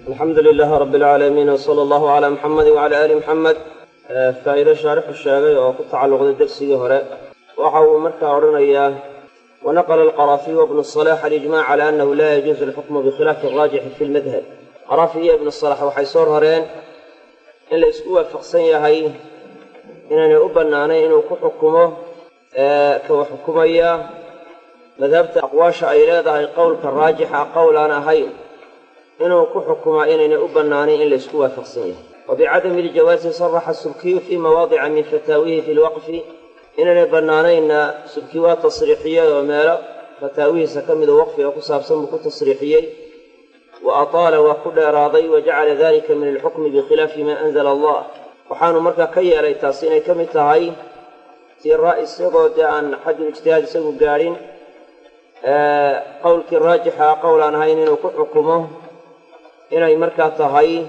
الحمد لله رب العالمين وصلى الله على محمد وعلى آل محمد. فإذا شارح الشافعي وقد تعلق الدرس هراء وحاول مركا عرنا ونقل القرافي وابن الصلاح الإجماع على أنه لا يجوز الحكم بخلاف الراجح في المذهب. قرافي ابن الصلاح وحيصور هرين إن الإسكوة فقسية هاي إنني أبناني إنه كحكمه كوحكمية مذهبت أقواش أيلاده القول كالراجح قول أنا هاي إنه كحكم إنني أبناني إن الإسكوة فقسية. وبعدم الجواز صرح السبكي في مواضع من فتاويه في الوقف إنني بناني إن سبكيوات تصريحية ومالا فتاويه سكمد وقفه وقصاب سمك تصريحية وأطال وكل راضي وجعل ذلك من الحكم بخلاف ما أنزل الله. وحان مركا كي علي تاسيني كمتهاي في الرئيس يقول عن حد الاجتهاد سبو قارين قولك الراجحة قولا هاي إنه كحكمه إنه مركا تهاي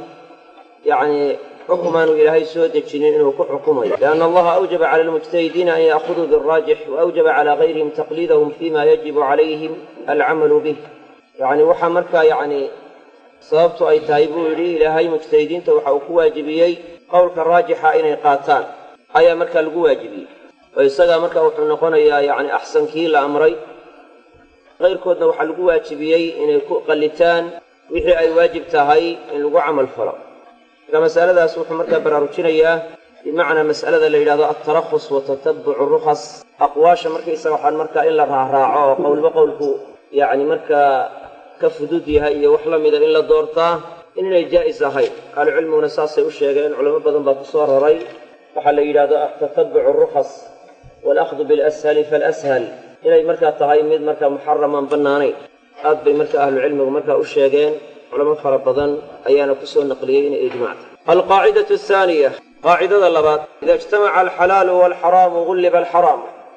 يعني حكما إلهي سود الجنين إنه كحكمه لأن الله أوجب على المجتهدين أن يأخذوا بالراجح وأوجب على غيرهم تقليدهم فيما يجب عليهم العمل به. يعني وحا مركا يعني صابت أي تايبوا لي إلهي مجتهدين توحوا كواجبيي قولك الراجحة إنه قاتان أي مركا القواجبي ويساقا مركا وحنقون يعني أحسن كيلا أمري غير كودنا وحا القواجبيي إنه قلتان وحي أي واجب تهي إن لقوا عمل فرق. كمسألة سوح مركا براروجينيا بمعنى مسألة اللي هذا الترخص وتتبع الرخص أقواش مركا يسوحان مركا إلا راعوا قول بقولك يعني مركا كفدودي هاي وحلم إذا إلا دورتا إننا جائزة هاي قالوا علم ونساس وشيئين علماء بدن باتصور رأي فحل إلى هذا تتبع الرخص والأخذ بالأسهل فالأسهل إلى مركا تهيمد مركا محرما بناني أب مركا أهل العلم ومركا وشيئين علماء فربضان أيانا كسو النقليين إجماع. القاعدة الثانية قاعدة اللبات إذا اجتمع الحلال والحرام غلب الحرام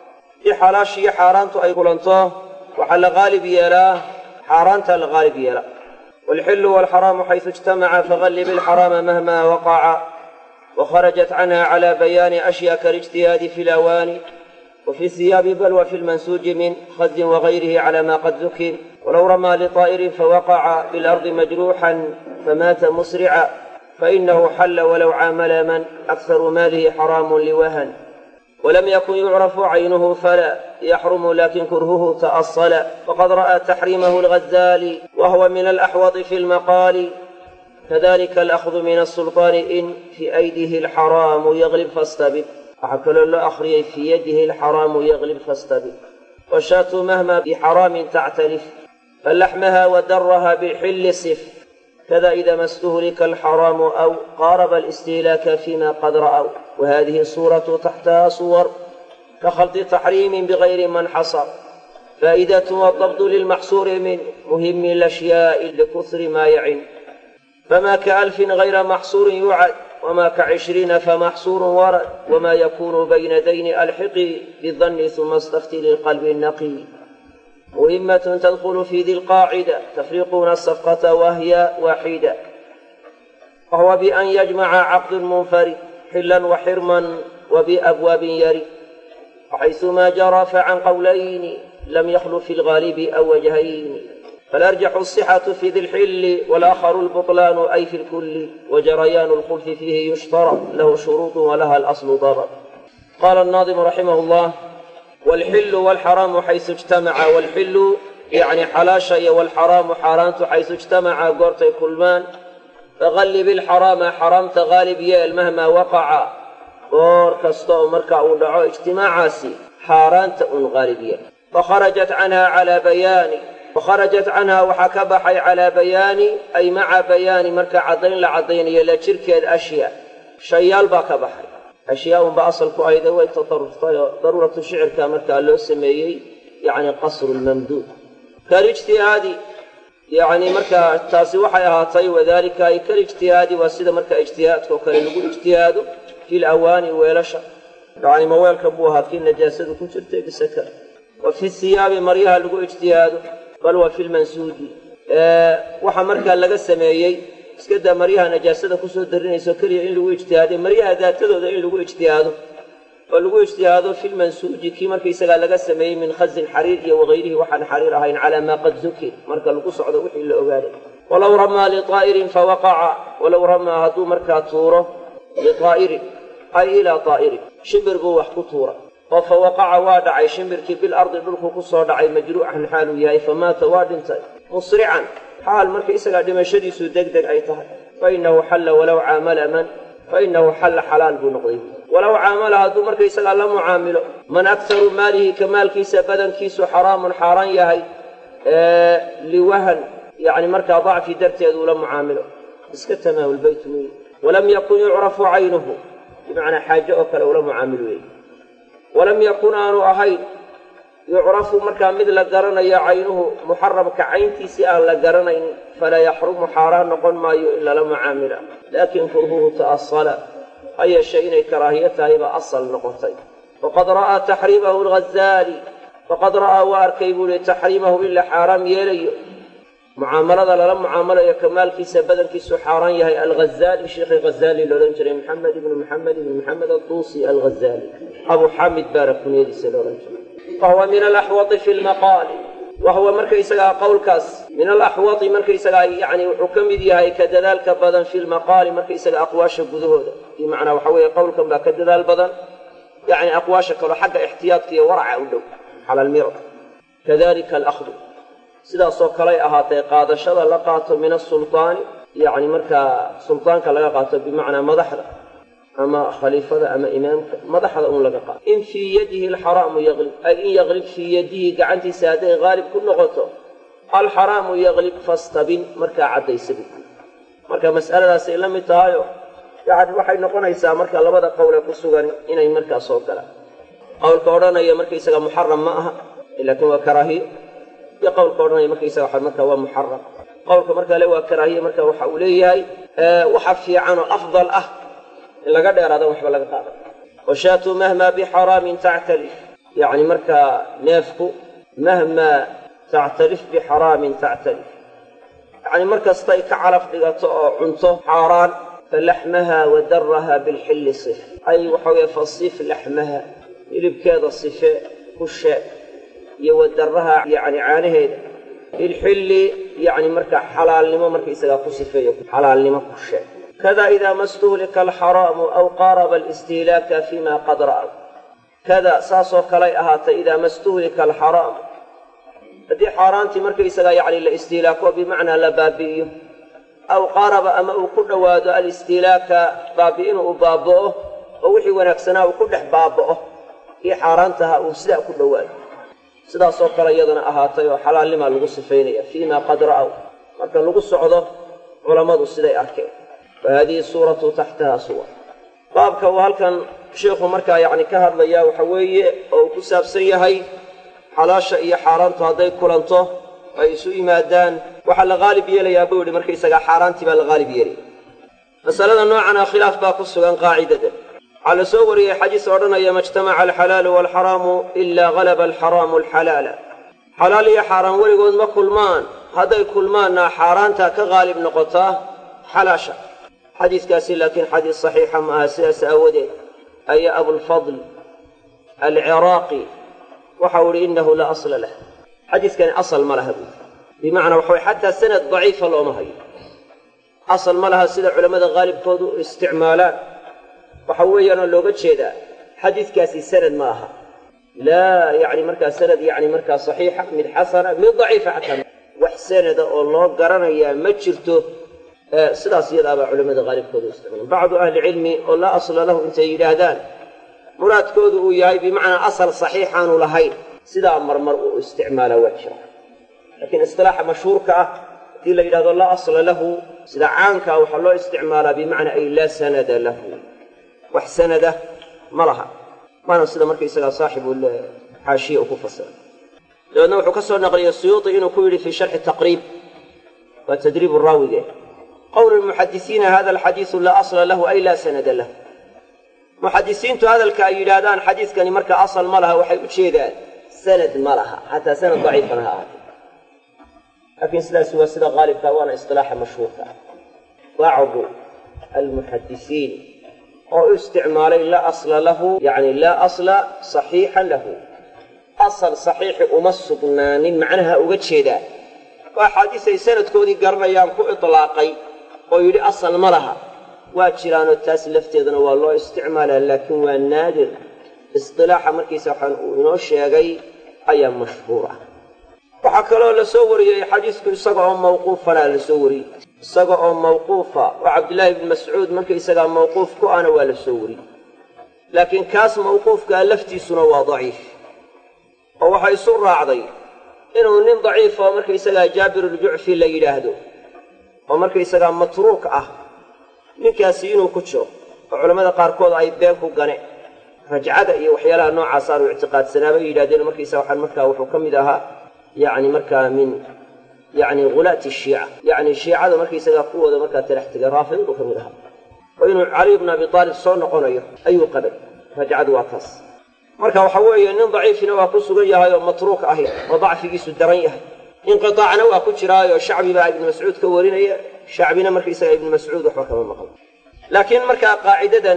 في حلاشي حارانتو أي قلنتو وحل غالب يلا حارانتا الغالب يلا والحل والحرام حيث اجتمع فغلب الحرام مهما وقع وخرجت عنها على بيان أشياء كالاجتهاد في الأواني وفي الثياب بل وفي المنسوج من خز وغيره على ما قد ذكر. ولو رمى لطائر فوقع في الأرض مجروحا فمات مسرعا فإنه حل ولو عامل من أكثر ماله حرام لوهن ولم يكن يعرف عينه فلا يحرم لكن كرهه تأصل. وقد رأى تحريمه الغزالي وهو من الأحوط في المقال كذلك الأخذ من السلطان إن في أيديه الحرام يغلب فاستبد أحكل الله أخري في يده الحرام يغلب فاستبد. والشاة مهما بحرام تعترف فلحمها ودرها بالحل صف كذا إذا ما استهلك الحرام أو قارب الاستهلاك فيما قد رأوا. وهذه الصورة تحتها صور كخلط تحريم بغير من حصر فائدة والضبط للمحصور من مهم الأشياء لكثر ما يعن فما كألف غير محصور يعد وما كعشرين فمحصور ورد وما يكون بين دين الحق بالظن ثم استفتي للقلب النقي. مهمة تدخل في ذي القاعدة تفريقون الصفقة وهي واحدة وهو بأن يجمع عقد منفرد حلا وحرما وبأبواب يري وحيثما جرى فعن قولين لم يخلو في الغالب أو وجهين فالأرجح الصحة في ذي الحل والآخر البطلان أي في الكل وجريان الخلف فيه يشترط له شروط ولها الأصل ضرر. قال الناظم رحمه الله والحل والحرام حيث اجتمع والحل يعني حلاشي والحرام حارانت حيث اجتمع قرت كلمان فغلب الحرام حرمت غالب يال مهما وقع قور كستو مركع ودعو اجتماعاسي حارانت غالب يال فخرجت عنها على بيان وخرجت عنها وحكبحي على بيان أي مع بيان مركع عضين لعضين يلا شركة الأشياء شيال باكبحي أشياء بأصل أيضا ويتطرف ضرورة الشعر كمركع له سميي يعني قصر الممدود كالاجتهادي يعني مركع تاسي وحيها طي وذلك أي كالاجتهادي وسيدة مركع اجتهاد وكان نقول اجتهاده في الأواني ويلشا يعني موال كبوها في النجاسة كنت ترتيب السكر. وفي الثياب مريها لقوا اجتهاده بل وفي المنسوج وحا مركع لقى السميي اسكدا مريها نجاسة كسو درينيسو كليا إن لقوا اجتهاده مريها ذاته إن لقوا اجتهاده ولقوا اجتهاده في المنسوج كي مركع يسقى لقى السميي من خز الحرير وغيره وحن حرير هين على ما قد ذكر مركع لقوا صعد وحي اللي أغاري walow ramaa liطaa'irin fawaqaca walow ramaa hadduu markaa tuuro liطaa'irin ay ilaa طaa'irin shimbir buu wax ku tuuray oo fawaqaca waa dhacay shimbirkii bilardi dhulku ku soo dhacay majruuxan xaaluu yahay famaata waa dhintay musrican xaal marka isagaa dhimashadiisu deg deg ay tahay fainahu xalla walow caamala man fainahu xalla xalaal buu noqday walow caamala hadduu markaysagaa la mucaamilo man aktaru maalihi ka maalkiisa badankiisu xaraamun xaaraan yahay liwahan yani markaa dacfi darteed uu la mucaamilo iska tamaawul bayt wey walam yakun yucrafu caynuhu bimacnaa xaaje oo kale ula mucaamil wey walam yakun aanu ahayn yucrafu markaa mid la garanayo caynuhu muxaramka cayntiisii aan la garanayn falaa yaxrumu xaaraan noqon maayo in lala mucaamila laakin kurhuhu ta'asala ha yeeshe inay karaahiyo tahayba asal noqotay waqad ra'aa taxriimahu alghazaali faqad ra'aa waa arkay buu li taxriimahu in la xaaraam yeelayo mucaamalada lala mucaamalayo kamaalkiisa badankiisu xaaraan yahay alghazaali sheekhi ghazaali loodhan jiray maxamed ibnu maxamed adduusi alghazaali abu xamid baana kunyadiisa loodhan jiray fahuwa min alaxwati fi lmaqaali wahuwa markaysagaa qowlkaas min alaxwati markaysagaa yani wuxuu ka mid yahay ka dadaalka badan fi lmaqaali markaysaga aqwaasha gudahooda bimacnaa waxa weeye qowlkan baa ka dadaal badan yani aqwaasha kaloo xagga ixtiyaadka iyo waraca u dhow cala almir kadalika alahdu sidaasoo kaley ahaatay qaadashada la qaato min asultaani yani markaa sultaanka laga qaato bimacnaa madaxda ama khaliifada ama imaamka madaxda un laga qaato in fii yadihi alxaraamu yaglib ay in yaglib fii yadihi gacantiisa hadday haalib ku noqoto alxaraamu yaglib fastabin markaa caddaysabi marka mas'aladaasay la mid tahayo yani waxay noqonaysaa marka labada qowle ku sugan inay markaa soo galaan qowlka odhanaya markaysaga muxaram ma aha laakiin waa karaahiyo iyo qowlka odhanaya markaysaga waxa markaa waa muxaram qowlka markaa le waa karaahiye marka waxa uu leeyahay waxa fiican oo afdal ah in laga dheeraada waxba laga qaada washaatu mahma bixaraamin tactalif yani markaa neefku mahma tactalif bixaraamin tactalif yani markastay ka calaf dhigato oo cunto xaaraan falaxmaha wadaraha bilxilli sif ay waxa weye fasif laxmaha hilibkeeda sife ku sheeg iyo wadaraha yani caanaheeda bilxilli yani markaa xalaalnimo markaisagaa ku sifeeyo xalaalnimo ku sheeg kada idaa ma stuhlika alxaraamu aw qaaraba alistihlaaka fima qad ra'aw kada saasoo kalay ahaatay idaa ma stuhlika alxaraamu haddii xaaraantii markaysagaa yani la istihlaako bimacnaa la baabi'iyo aw qaaraba ama uu ku dhowaado alistihlaaka baabi'inu uu baaba'o oo wixii wanaagsanaa uu ku dhex baaba'o kii xaaraantaha uu sidaa ku dhowaado sidaasoo kale iyadana ahaatay oo xalaalnimaa lagu sifaynaya fiima qad ra'aw marka lagu socdo culammadu siday arkeen fahadihi suuratu taxtaha suwar baabka uu halkan sheikhu markaa yani ka hadlayaa waxa weeye oo uu ku saabsan yahay xalaasha iyo xaaraantu hadday kulanto ay isu yimaadaan waxaa la haalib yeelayaa buu yihi markaysagaa xaaraantii baa la haalib yeelaya masalada noocana khilaaf baa ku sugan qaacidada waxaa la soo wariyey xadiis odhanaya ma ijtamaca alxalaalu waalxaraamu ilaa galaba alxaraamu alxalaala xalaal iyo xaaraan weligood ma kulmaan hadday kulmaanna xaaraantaa ka haalib noqotaa xalaasha xadiiskaasi laakiin xadiis saxiixa ma aha sidaas aawadeed ayaa abulfadl alciraaqi waxau ihi inahu laa asla lah xadiiskani asal ma laha buui bimacnaa waxa way xataa sanad daciifa looma hayo asal ma laha sida culammada haalibkoodu isticmaalaan waxa weeyaanoo looga jeedaa xadiiskaasi sanad ma aha laa yani markaa sanad yani markaa saxiixa mid xasana mid daciifa xataa wax sanada oo loo garanayaa ma jirto sidaas iyadaabaa culamada haalibkooda isticmaalaan bacdu ahlicilmi oo laa asla lahu intay yidhaahdaan muraadkoodu uu yahay bimacnaa asal saxiixaanu lahayn sidaa marmar uu isticmaalaa waa jira laakiin istilaaxa mashhuurka ah haddii la yidhahdo laa asla lahu sida caankaa waxaa loo isticmaalaa bimacnaa ay laa sanada lahu wax sanada ma laha maana sida markaysagaa saaxibu xaashiya uu ku fasira dabeedna wuxuu ka soo naqliyey suyuuti inuu ku yidhi fii sharxi taqriib waa tadriib raawige qowl muxadisiina hada alxadiisu laa asla lahu ay laa sanada lahu muxadisiintu hadalka ay yidhaahdaan xadiiskani marka asal ma laha waxay u jeedaan sanad ma laha xataa sanad daciifana ha ahaatee laakiin sidaasi waa sida haalibka waana istilaaxa mashhuurka bacdu almuxadisiin oo u isticmaalay laa asla lahu yani laa asla saxiixan lahu asal saxiixi uma sugnaanin macnaha uga jeedaa وأحاديث سند كودي قرنا يامكو إطلاقي ويلي أصل ملها واجران التاس لفتيذن والله استعمالها لكن هو النادر اصطلاح مركي سبحانه ونوش يغي أيام مشهورة وحكى له لسوري حديث السقع موقوف فلا لسوري السقع موقوفة وعبد الله بن مسعود مركي سقع موقوف كأنا ولا سوري لكن كاس موقوف قال لفتي سنوى ضعيف وهو حيصر عضي إنه نين ضعيف ومركي سقع جابر الجعفي اللي يلاهدو ومركي سقع متروك ninkaasi inuu ku jiro oo culimada qaarkood ay been ku ganeen rajcada iyo waxyaalaha nooca saar u i'tiqaadsanaaba yiraahdeen markiisa waxaan markaa wuxuu kamid ahaa yaani markaa min yaani ghulaati shii'a yaani shiicada markiisa kuwooda markaa taraxtiga raafid uu kamid ahaa oo inuu Ali ibn Abi Talib soo noqonayo ayuu qabay rajcadu waa taas marka waxa weeye nin daciifina waa ku sugan yahay oo matruuk ah oo dacfigiisu daran yahay inqitaacna waa ku jiraayo shacbi baa ibn Mas'uud ka warinaya شعبنا مركز ابن مسعود وحكم المقام لكن مركز قاعدة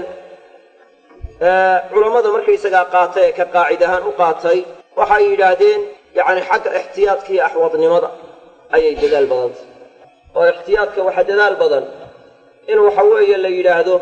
علماء مركز قاطع كقاعدة وقاطع وحيلادين يعني حق احتياط كي أحوط نمضى أي جدال بدن واحتياط كواحد جدال بدن إنه حوي اللي يلاهدو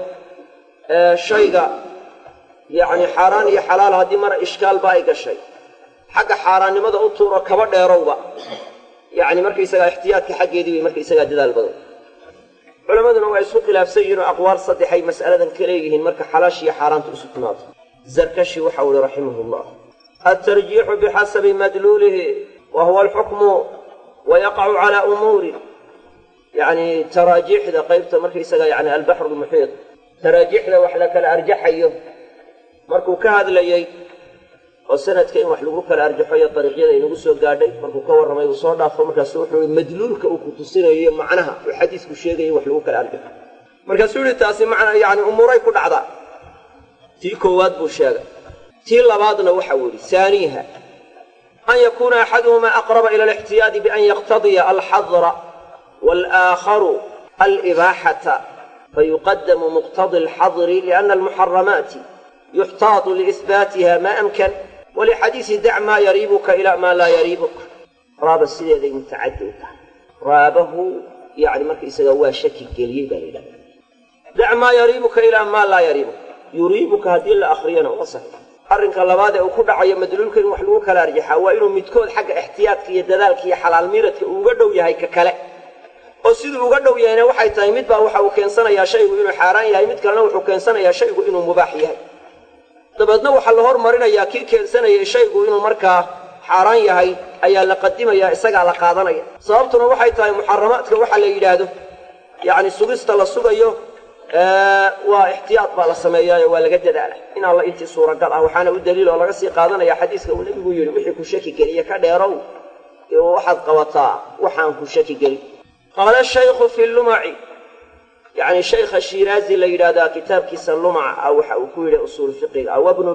شيء يعني حرام يا حلال هذه مرة إشكال بايق الشيء حق حرام نمضى أطور كبر يروبا يعني مركز احتياط كحق يدي مركز جدال بدن علماءنا waa isku khilaafsan aqwaal saddexay mas'aladan kale yihiin marka xalaash iyo xaaraantu isu timaado zarkashi waxa uu rahimahullah at-tarjih bihasabi madlulihi wa huwa al-hukm wa yaqa'u ala umuri yani tarajihda qaybta marka isaga yani al-bahr al-muhit tarajihda wax la kala arjaxayo markuu ka hadlayay oo sanadka in wax lagu kala arjaxayo dariiqyada inagu soo gaadhay markuu ka waramay uu soo dhaafo markaas wuxuu madluulka uu ku tusinayo macnaha uu xadiisku sheegay wax lagu kala arjaxo markaas uu taasi macna yaani umuray ku dhacda tii koowaad buu sheegay tii labaadna waxa uu yiri saaniha an yakuna ahaduhuma aqrab ila al-ihtiyad bi an yaqtadi al-hadra wal-akhar al-ibahata فيقدم مقتضي الحظر لأن المحرمات يحتاط لإثباتها ما أمكن ولحديث دع ما يريبك إلى ما لا يريبك راب السيدة ذي متعدد رابه يعني مركز سجوا شكي قليبا إلى دع ما يريبك إلى ما لا يريبك يريبك هذه الآخرين وصحيح أرنك الله بعد وكل عيا مدلولك المحلوك لا رجحه وإنه متكون حق احتياطك يدلالك يا حلال ميرتك وقدوا يا هيك كلا وسيد وقدوا يا هنا وحي تايمد بقى وحا وكنسنا يا شيء وإنه حرام يا هيمد كلنا وحكنسنا يا شيء وإنه مباح يا dabadna waxa la hormarinayaa kii keensanaya shaygu inuu markaa xaraan yahay ayaa la qadimaya isaga la qaadanaya sababtuna waxay tahay muharramaadka waxa la yiraahdo yaani sugista la sugayo waa ihtiyaad baa la sameeyaa waa laga dadaala in alla intii suuragal ah waxaana u daliil oo laga sii qaadanaya xadiiska uu nabigu yiri wixii ku shaki galiya ka dheerow iyo waxaad qabataa waxaan ku shaki gali qala shaykh fi al-lum'i يعني شيخ الشيرازي اللي يرادا كتاب كيس اللمع أو حوكوية أصول فقه أو ابن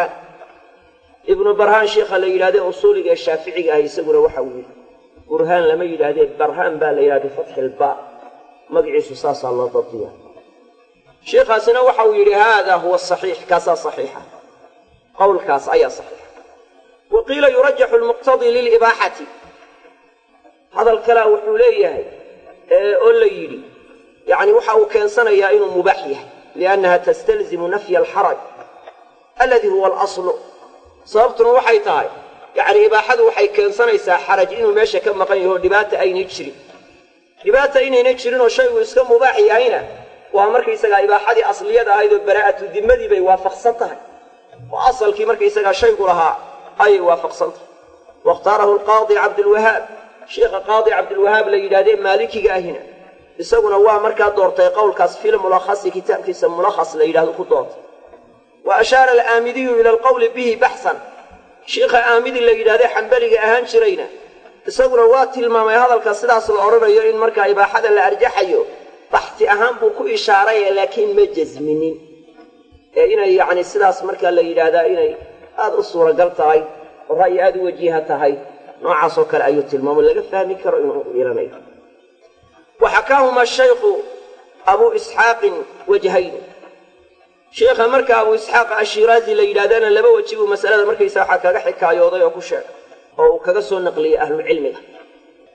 برهان شيخ اللي يرادا أصول الشافعي هاي سجل وحوي برهان لما يرادا برهان بال يرادا فتح الباء مقعس صاص الله ضبطيه شيخ سنة وحوي هذا هو الصحيح كاسا صحيحة قول كاس أي صحيح وقيل يرجح المقتضي للإباحة هذا الكلام وحوليه أولا يري يعني وحاو كان سنة إنه مباحية لأنها تستلزم نفي الحرج الذي هو الأصل صابتنا وحي تاي يعني إباحة وحي كان سنة يسا حرج إنه ماشي كم مقاين هو لبات أين يجري لبات أين يجري إنه شيء ويسكم مباحي أين وأمرك يسا إباحة أصلية هذه البراءة الذمة بيوافق صنتها وأصل كي مرك يسا شيء لها أي وافق صنتها واختاره القاضي عبد الوهاب شيخ القاضي عبد الوهاب ليلادين مالكي هنا isaguna waa markaa doortay qowlkaas fil mulakhas kitaabkiisa mulakhas la yiraahdo ku doortay wa ashara al-aamidi ila al-qawl bihi bahsan sheekha aamidi la yiraahdo hanbaliga ahaan jirayna isaguna waa tilmaamay hadalka sidaas la oranayo in markaa ibaaxada la arjaxayo bahti ahaan buu ku ishaaray laakiin ma jazminin inay yaani sidaas markaa la yiraahdo inay aad u suuragal tahay ra'yi aad u wajiha tahay noocaas oo kale ayuu tilmaamay laga fahmi karo inuu yeelanayo وحكاهما الشيخ أبو إسحاق وجهين شيخ مركا أبو إسحاق الشيرازي ليلادانا لما وجهوا مسألة مركا يساحا كغحكا يوضي وكشاك أو كغسو النقلية أهل العلم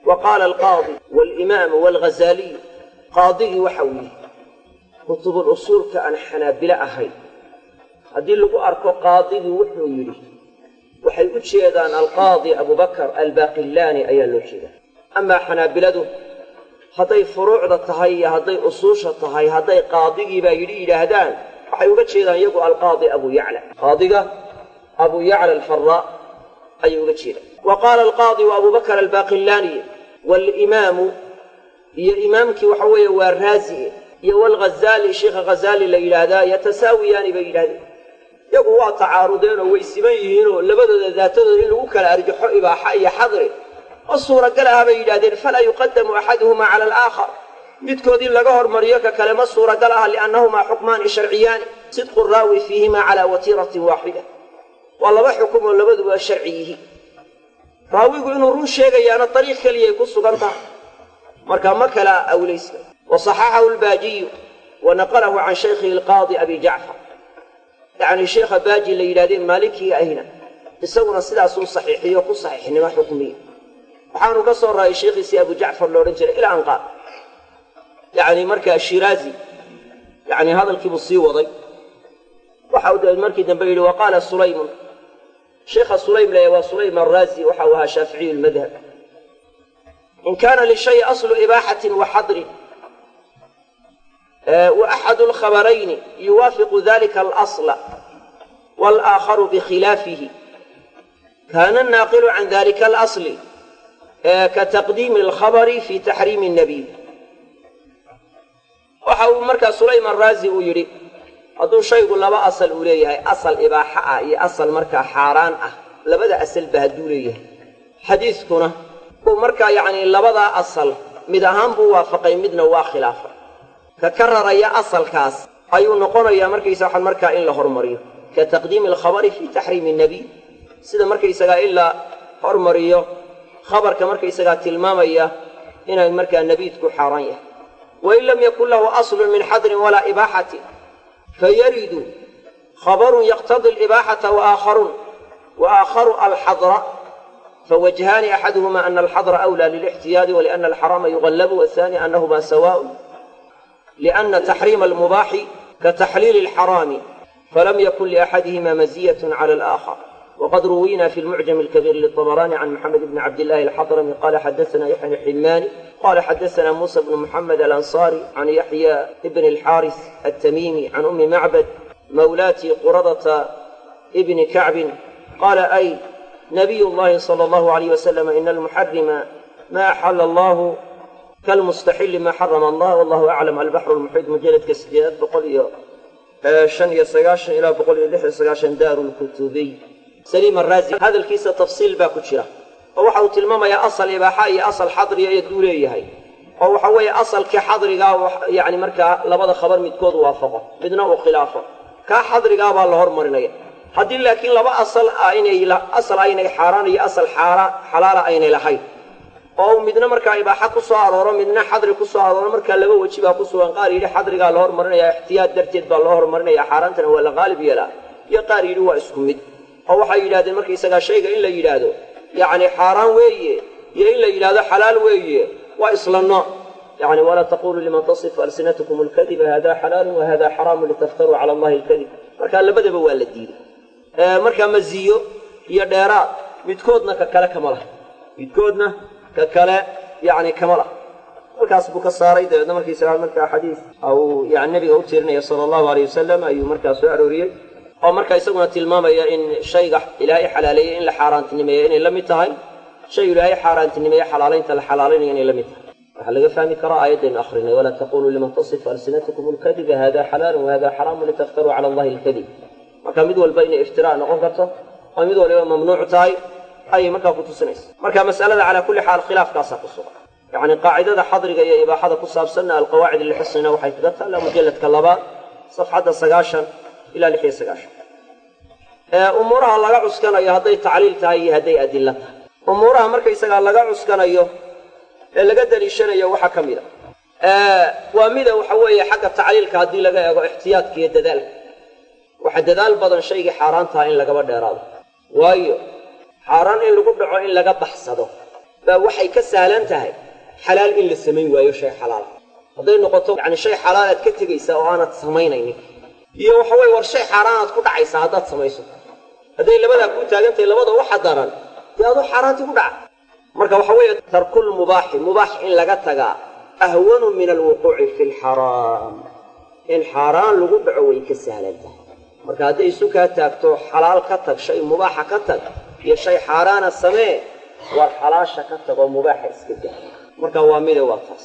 وقال القاضي والإمام والغزالي قاضي وحوي كتب الأصول كأن حنابلة أهي هذه اللي أركو قاضي وحوي وحيقول شيئا القاضي أبو بكر الباقلاني أي اللوشيدة أما حنابلته هذي فروع التهي هذي أصوش التهي هذي قاضي بايري لهدان وحيقول شيئا يقول القاضي أبو يعلى قاضي أبو يعلى الفراء أي يقول شيئا وقال القاضي وأبو بكر الباقلاني والإمام هي إمامك وحوي والرازي والغزالي شيخ غزالي ليلادا يتساويان بينهما يقول تعارضين ويسميهين لبدأ ذاته إنه كان أرجح إباحة أي حضر الصورة قالها بينهما فلا يقدم أحدهما على الآخر متكودين لقهر مريكا كلمة الصورة قالها لأنهما حكمان شرعيان صدق الراوي فيهما على وتيرة واحدة والله ما حكم لبدأ شرعيه راوي يقول إنه روش شيء أنا الطريق كلي يقص قرطه مركا مكلا أو ليس وصححه الباجي ونقله عن شيخه القاضي أبي جعفر يعني الشيخ باجي اللي يلادين مالكي أهنا تسونا سلاسل صحيحية وكل صحيح ما حكمي وحانو قصر رأي الشيخ سي أبو جعفر لو رجل إلى أن قال يعني مركا الشيرازي يعني هذا الكبصي وضي وحاود المركي دنبيل وقال سليم شيخ سليم لا وسليم الرازي وحوها شافعي المذهب إن كان للشيء أصل إباحة وحضر وأحد الخبرين يوافق ذلك الأصل والآخر بخلافه كان الناقل عن ذلك الأصل كتقديم الخبر في تحريم النبي وحاول مركز سليم الرازي ويري هذا شيء لبا أصل أوليه أصل إباحة أصل مركز حاران لبدا أصل بهدوليه حديث كنا ومركا يعني لبدا أصل مدهان بوافقي مدنا وخلافه ككرر يا أصل كاس أيو نقول يا مركا يساحن مركا إلا هرمريو كتقديم الخبر في تحريم النبي سيدا مركا يساقا إلا هرمريو خبر كمركا يساقا تلمامية إن المركا النبي تكون حارانية وإن لم يكن له أصل من حضر ولا إباحة فيرد خبر يقتضي الإباحة وآخر الحضر فوجهان أحدهما أن الحظر أولى للاحتياج ولأن الحرام يغلب والثاني أنهما سواء لأن تحريم المباح كتحليل الحرام فلم يكن لأحدهما مزية على الآخر وقد روينا في المعجم الكبير للطبراني عن محمد بن عبد الله الحضرمي قال حدثنا يحيى الحماني قال حدثنا موسى بن محمد الأنصاري عن يحيى بن الحارث التميمي عن أم معبد مولاة قرظة ابن كعب قال أي نبي الله صلى الله عليه وسلم إن المحرم ما أحل الله كالمستحل ما حرم الله والله أعلم. البحر المحيط مجلد كسجيات بقول شن يسقاشن إلى بقول لحي سقاشن دار الكتبي سليم الرازي هذا الكيس تفصيل باكتشرة وحاول تلمام يا أصل إباحة يا أصل حضر يا يدولي هاي أو حوي أصل كحضر يعني مركا لبض خبر متكود وافقه بدنا وخلافه كحضر جاب الله هرمرنا هذه لكن لبا أصل أين حرام يا أصل حلال أين لحي أو مدنا مركا إباحة كسوار مدنا حضر كسوار مركا لبا وجبا كسوار قال لي حضر قال الله هرمرنا يا احتياط درتيد بالله هرمرنا يا حرام تنا ولا غالب يلا يا قاري له اسكمد أو حي هذا مركا يسقى شيء إلا يلاده يعني حرام ويه يا إلا يلاده حلال ويه وإصلنا يعني ولا تقولوا لمن تصف ألسنتكم الكذب هذا حلال وهذا حرام لتفتروا على الله الكذب مركا لبدا بوال الدين marka maziyo iyo dheeraad midkoodna ka kale yani kamala markaas buu ka saaray deedna markiisa marka xadiis aw yani nabiga u tirinaya sallallahu alayhi wasallam ayuu markaas soo arooriyay oo marka isaguna tilmaamaya in shayga ilaahay xalaaleeyay in la xaaraantinimeeyo in la mid tahay shay ilaahay xaaraantinimeeyo xalaaleynta la xalaaleeyo in la mid tahay waxa laga fahmi karaa aayadan akhrinay wala taqulu liman tasif alsinatukum alkadhiba hada halal wa hada haram litaftaru ala allahi alkadhib marka mid walba inay iftiraa noqon karto oo mid walba mamnuuc tahay ay marka ku tusinayso marka mas'alada ala kulli xaal khilaafkaas ku sugan yani qaacidada xadriga iyo ibaaxada ku saabsan alqawaacid li xusna waxay ka tahay la mujalladka labaad safxada 90 ila 90 umuraha laga cuskanayo haday tacliil tahay iyo haday adilla umuraha marka isaga laga cuskanayo ee laga daliishanayo waxa kamida waa mid waxa weeye xagga tacliilka hadii laga eego ihtiyaadka iyo dadaalka waxa dadaal badan shayga xaaraanta in laga dheeraado waayo xaaraan in lagu dhaco in laga baxsado waxay ka saalan tahay xalaal in la samayn waayo shay xalaal hadday noqoto yani shay xalaal aad ka tegaysaa oo aanad samaynaynin iyo waxa weeye war shay xaaraanaad ku dhacaysaa haddaad samayso hadday labadaa ku taagantahay labada waxa daran dee aduu xaaraantii ku dhaca marka waxa weeye tarkul mubaaxi mubaax in laga tagaa ahwanu min alwuquuci fi lxaraam in xaaraan lagu dhaco way ka sahlan tahay marka hadday isu kaa taagto xalaal ka tag shay mubaaxa ka tag iyo shay xaaraana samee war xalaasha ka tag oo mubaaxa iska daa marka waa mide waa taas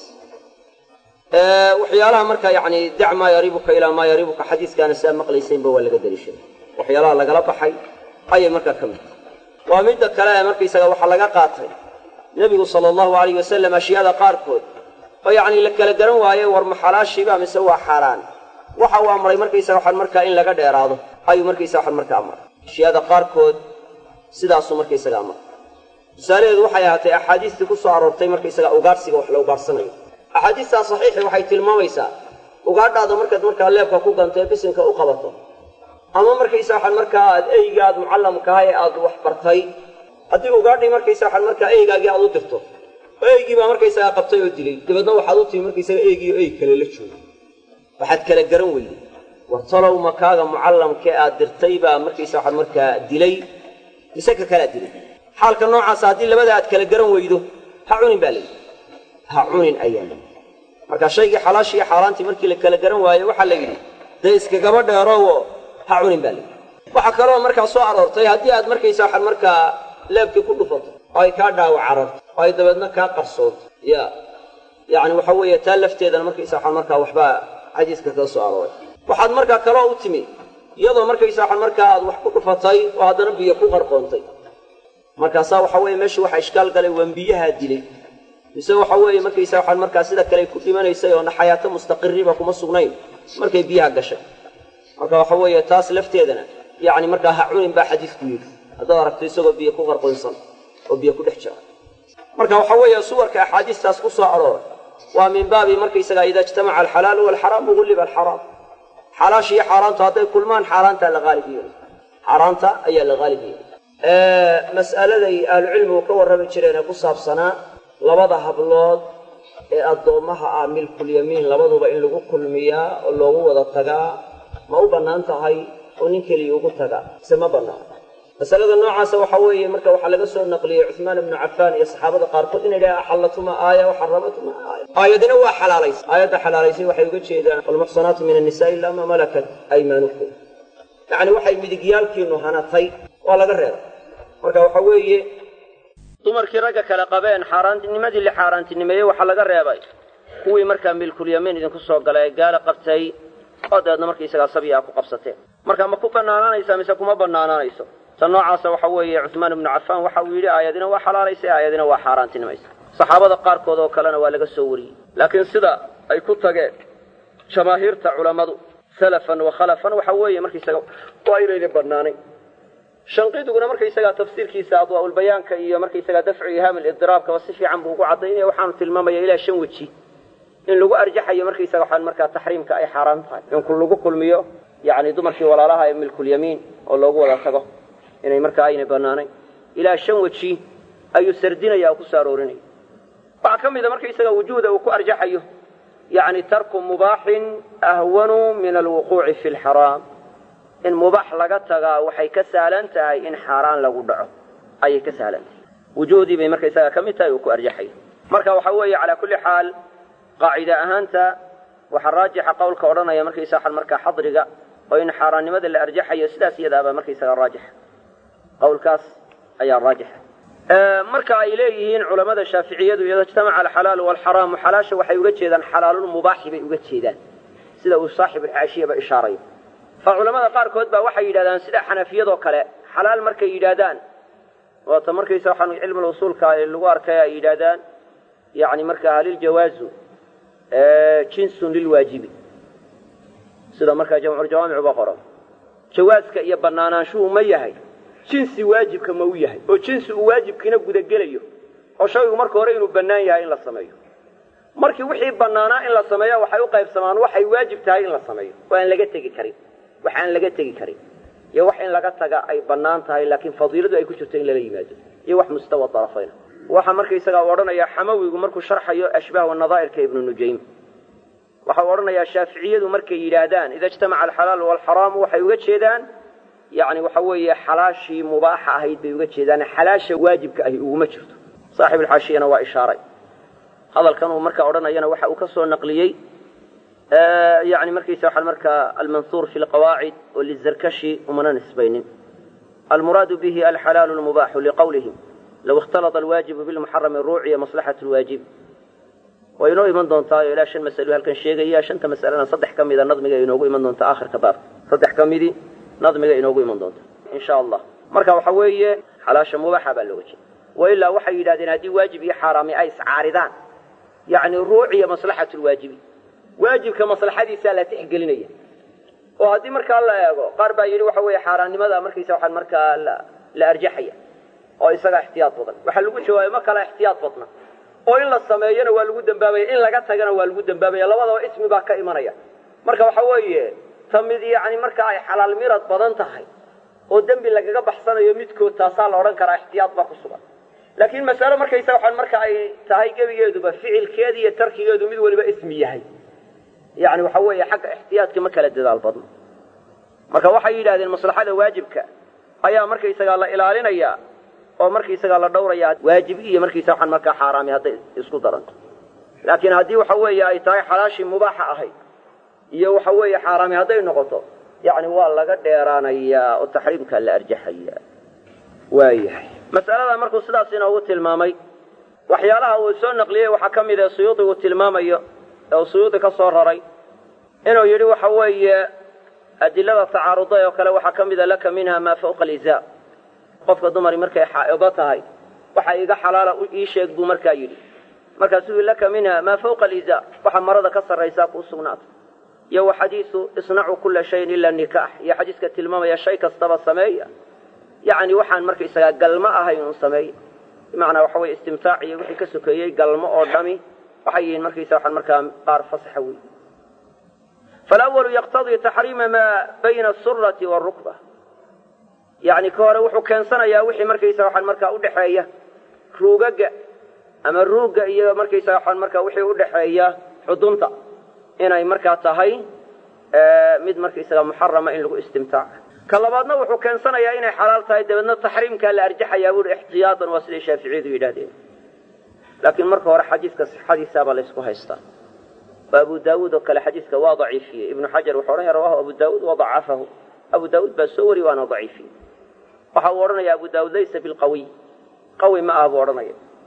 waxyaalaha marka yani dac maa yaribuka ilaa maa yaribuka xadiiskaana sidaa maqlaysaynba waa laga daliishaday waxyaalaha lagala baxay ayay markaa ka mid tahay waa midda kale ee markaysaga waxaa laga qaatay nebigu sala allahu alayh wasalam ashyaada qaarkood oo yacni la kala garan waaye war ma xalaashiiba mise waa xaaraan waxa uu amray markaysaga waxaan markaa in laga dheeraado ayuu markaysaga waxaan markaa amray ashyaada qaarkood sidaasuu markaysaga amray tusaalaheedu waxay ahaatay axaadiistii ku soo aroortay markaysaga ugaadhsiga wax la ugaarsanayo axaadiistaa saxiixi waxay tilmaamaysaa ugaadhaada markaad markaa leebka ku gantee bisinka u qabato ama markaysa waxaan markaa aad eyga aad mucallamkahay ee aad wax bartay haddii ugaadhii markaysa waxaan markaa eygaagii aad u dirto oo eygii baa markaysagaa qabtay oo dilay dabeedna waxaad u timi markaysaga eygii oo ey kale la joogo waxaad kala garan weyday war talow makaaga mucallamkee aad dirtay baa markaysa waxaan markaa dilay mise ka kalaa dilay xaalka noocaasa haddii labada aad kala garan weydo ha cunin baa layidhi ha cunin ayaa layidhi marka shaygii xalaashii iyo xaaraantii markii la kala garan waayo waxaa la yidhi dee iskagaba dheerowo ha cunin baa layidhi waxaa kaloo markaa soo aroortay haddii aad markaysa waxaan markaa leebkii ku dhufato oo ay kaa dhaawac cararto oo ay dabeedna kaa qarsoonto ya yacni waxa weeye taa lafteedana markaysa waxaan markaa waxbaa xadiiska kaga soo arooray waxaad markaa kaloo u timi iyadoo markaysa waxaan markaa aad wax ku dhufatay oo haddana biyo ku qarqoontay markaasaa waxa weeye meesha waxa ishkaal galay waan biyahaa dilay mise waxa weeye markaysa waxaan markaa sida kale ku dhimanaysay oo xayaato mustaqiriba kuma sugnayn markay biyaha gashay marka waxa weeye taas lafteedana yacni markaa ha cunin baa xadiisku yidhi haddaad aragto isagoo biyo ku qarqoynsan oo biyo ku dhex jira marka waxa weeye suwarka axaadiistaas ku soo arooray waa min baabi markaysagaa ida ijtamaca alxalaalu waalxaraamu gulliba alxaraam xalaasha iyo xaaraantu hadday kulmaan xaaraanta la haalib yeelay xaaraanta ayaa la haalib yeelay mas'aladay ahlucilmigu ka warrami jireen ee ku saabsanaa labada hablood ee addoommaha ah milkulyamiin labaduba in lagu kulmiyaa oo loogu wada tagaa ma u bannaan tahay oo nin keliya ugu tagaa mise ma bannaan masalada noocaasa waxaa weeye marka waxaa laga soo naqliyey cuhmaan ibnu cafaan iyo saxaabada qaarkood inay dhaha axallatuma aaya waxaramatuma aaya aayadina waa xalaalaysay aayadda xalaalaysay waxay uga jeedaan walmuxsanaatu min annisaai ilaa maa malakat aymaanukum yacni waxay midigyaalkiinu hanatay waa laga reebay marka waxa weeye dumarkii ragga kale qabeen xaaraantinimadii la xaaraantinimeeyey waxaa laga reebay kuwii markaa milkulyamiin idinku soo galay ee gaala qabtay oo dabeedna markaysagaa sabiyaa ku qabsateen marka ma ku bannaanaanaysaa mise kuma bannaanaanayso ta noocaasa waxa weeye cuhmaan ibnu cafaan waxa uu yidhi aayadina waa xalaalaysay aayadina waa xaaraantinimaysa saxaabada qaarkood oo kalena waa laga soo wariyey laakiin sida ay ku tageen jamaahiirta culammadu salafan wa khalafan waxa weeye markaysaga waa inayna bannaanayn shanqiiduguna markaysagaa tafsiirkiisa adwaaulbayaanka iyo markaysagaa dafcu ihaam lidiraabkaba si fiican buu ugu caddaynaya waxaanu tilmaamaya ilaa 5 weji in lagu arjaxayo markaysaga waxaan markaa taxriimka ay xaaraan tahay in lagu kulmiyo yacni dumarkii walaalaha ee milkulyamiin oo loogu wada tago inay markaa aynay bannaanayn ilaa 5 weji ayuu sardinaya oo ku soo aroorinaya waxaa ka mida markaysaga wujuuda uu ku arjaxayo yacni tarku mubaaxin ahwanu min alwuquuci fi lxaraam in mubaax laga tagaa waxay ka sahlan tahay in xaaraan lagu dhaco ayay ka sahlan tahay wujuudii bay markaysaga ka mid tahay uu ku arjaxayo marka waxa weeye calaa kulli xaal qaacida ahaanta waxaa raajixa qowlka odhanaya markaysa waxaan markaa xadriga oo in xaaraannimada la arjaxayo sidaas iyadaaba markaysaga raajixa qowlkaas ayaa raajixa marka ay leeyihiin culamada shaaficiyadu ida ijtamaca alxalaalu waalxaraamu xalaasha waxay uga jeedaan xalaalulmubaaxi bay uga jeedaan sida uu saaxibuulxaashiyaba ishaarayo fa culamada qaarkood baa waxay yidhahdaan sida xanafiyadoo kale xalaal markay yidhaahdaan waata markaysa waxaan cilmul usuulka lagu arkay ay yidhaahdaan yacni markaa haliljawaazu jinsun lilwaajibi sida markaa jamculjawaamicu ba qoran jawaaska iyo bannaanaanshuhu ma yahay jinsi waajibka ma u yahay oo jinsi uu waajibkiina gudagelayo oo shaygu marka hore inuu bannaan yahay in la sameeyo markii wixii bannaanaa in la sameeya waxay u qaybsamaan waxay waajib tahay in la sameeyo oo aan laga tegi karin wax aan laga tegi karin iyo wax in laga taga ay bannaan tahay laakiin fadiiladu ay ku jirto in lala yimaado iyo wax mustawa darafayna waxa markaysaga odhanaya xamawigu markuu sharxayo ashbaah wa nadaa'irka ibnu nujaym waxa odhanaya shaafiiciyadu markay yiraahdaan idha ijtamaca alxalaal wal xaraam waxay uga jeedaan yani waxa weeye xalaashii mubaaxa ahayd bay uga jeedaan xalaasha waajibka ahi uguma jirto saaxib alxaashiyana waa ishaaray hadalkan uu marka odhanayana waxa uu ka soo naqliyey يعني مركز واحد مركا المنثور في القواعد وللزركشي ومن نسبين المراد به الحلال المباح لقوله لو اختلط الواجب بالمحرم الروعي مصلحة الواجب وينوي من دون طاي لا شن مسألة هل كان شيء يا شن مسألة صدح كم إذا نظم ينوي من دون آخر كباب صدح كم إذا نظم ينوي من دون إن شاء الله مركا وحوية حلاش مباح بالوجه وإلا وحي إذا دي واجب حرام أيس عارضان يعني الروعي مصلحة الواجب واجب كمصلحة دي سالة تحقلنية وهذه مركا الله يقول قاربا يلي وحوية حرام لماذا مركا يسوحا مركا لا أرجحية oo isaga ixtiyaad badan waxa lagu jawaabay ma kala ixtiyaad badna oo in la sameeyana waa lagu dambaabay in laga tagana waa lagu dambaabay labadaba ismi baa ka imanaya marka waxa weeye tamid yaani marka ay xalaal mirad badan tahay oo dambi lagaga baxsanayo midkood taasa la oran kara ixtiyaad baa ku sugan laakiin mas'alo markay waxaan marka ay tahay gabigeeduba ficilkeeda iyo tarkigeedu mid waliba ismi yahay yaani waxa weeye xaq ixtiyaadka ma kala dadaal badan marka waxay yiraahdeen maslaxada waajibka ayaa markay isaga la ilaalinaya oo markii isaga la dhowraya waajib iyo markii waxaan marka xaraam yahay isku daranto laakiin hadii waxa weeye ay tahay xalaashi mubaaxa ahayd iyo waxa weeye xaraam haday noqoto yaani waa laga dheeraanaya oo tahriimka la arjaxaya waayahay mas'alada markuu sidaas inoo tilmaamay waxyaalaha uu soo naqliyay waxa kamid ah Suyuudi uu tilmaamayo oo Suyuudi ka soo raray inuu yiri waxa weeye adillada tacaarudaya oo kale waxa kamid ah laka minha ma fawqa al-izaa qofka dumar markay xaaido tahay waxa iga xalaala ii sheeg buu markaa yiri markaasuu laka minha ma fawqa al-izaa waxa marada ka sareysa ku sugnaato iyo xadiisu isna'u kull shay illa nikah ya xadiiska tilmaamaya shay kastaba sameeya yaani waxaan markay isaga galma ahay inuu sameeyo macna waxa way istimtaac iyo wixii ka sokeeyay galmo oo dhami waxay yihiin markay waxaan markaa qaar fasax weey فالأول يقتضي تحريم ما بين السرة والركبة يعني كوره وحو كان سنة يا وحي مركيسا وحن مركا ودحية روغا أما الروغا إيا مركيسا وحن مركا وحي ودحية حضنطة إنا مركا تهي مد مركيسا محرمة إن له استمتاع كاللبادنا وحو كان سنة يا إنا حلال تهي دبنا التحريم كان لأرجح يقول احتياطا وسلي شافعي ذو إلادين لكن مركا ورا حديث سابا ليسكو هايستا وأبو داود وكال حديث واضعي فيه ابن حجر وحوريه رواه أبو داود وضعفه أبو داود بسوري وأنا ضعيفي وحورنا يا أبو داود ليس بالقوي قوي ما أبورنا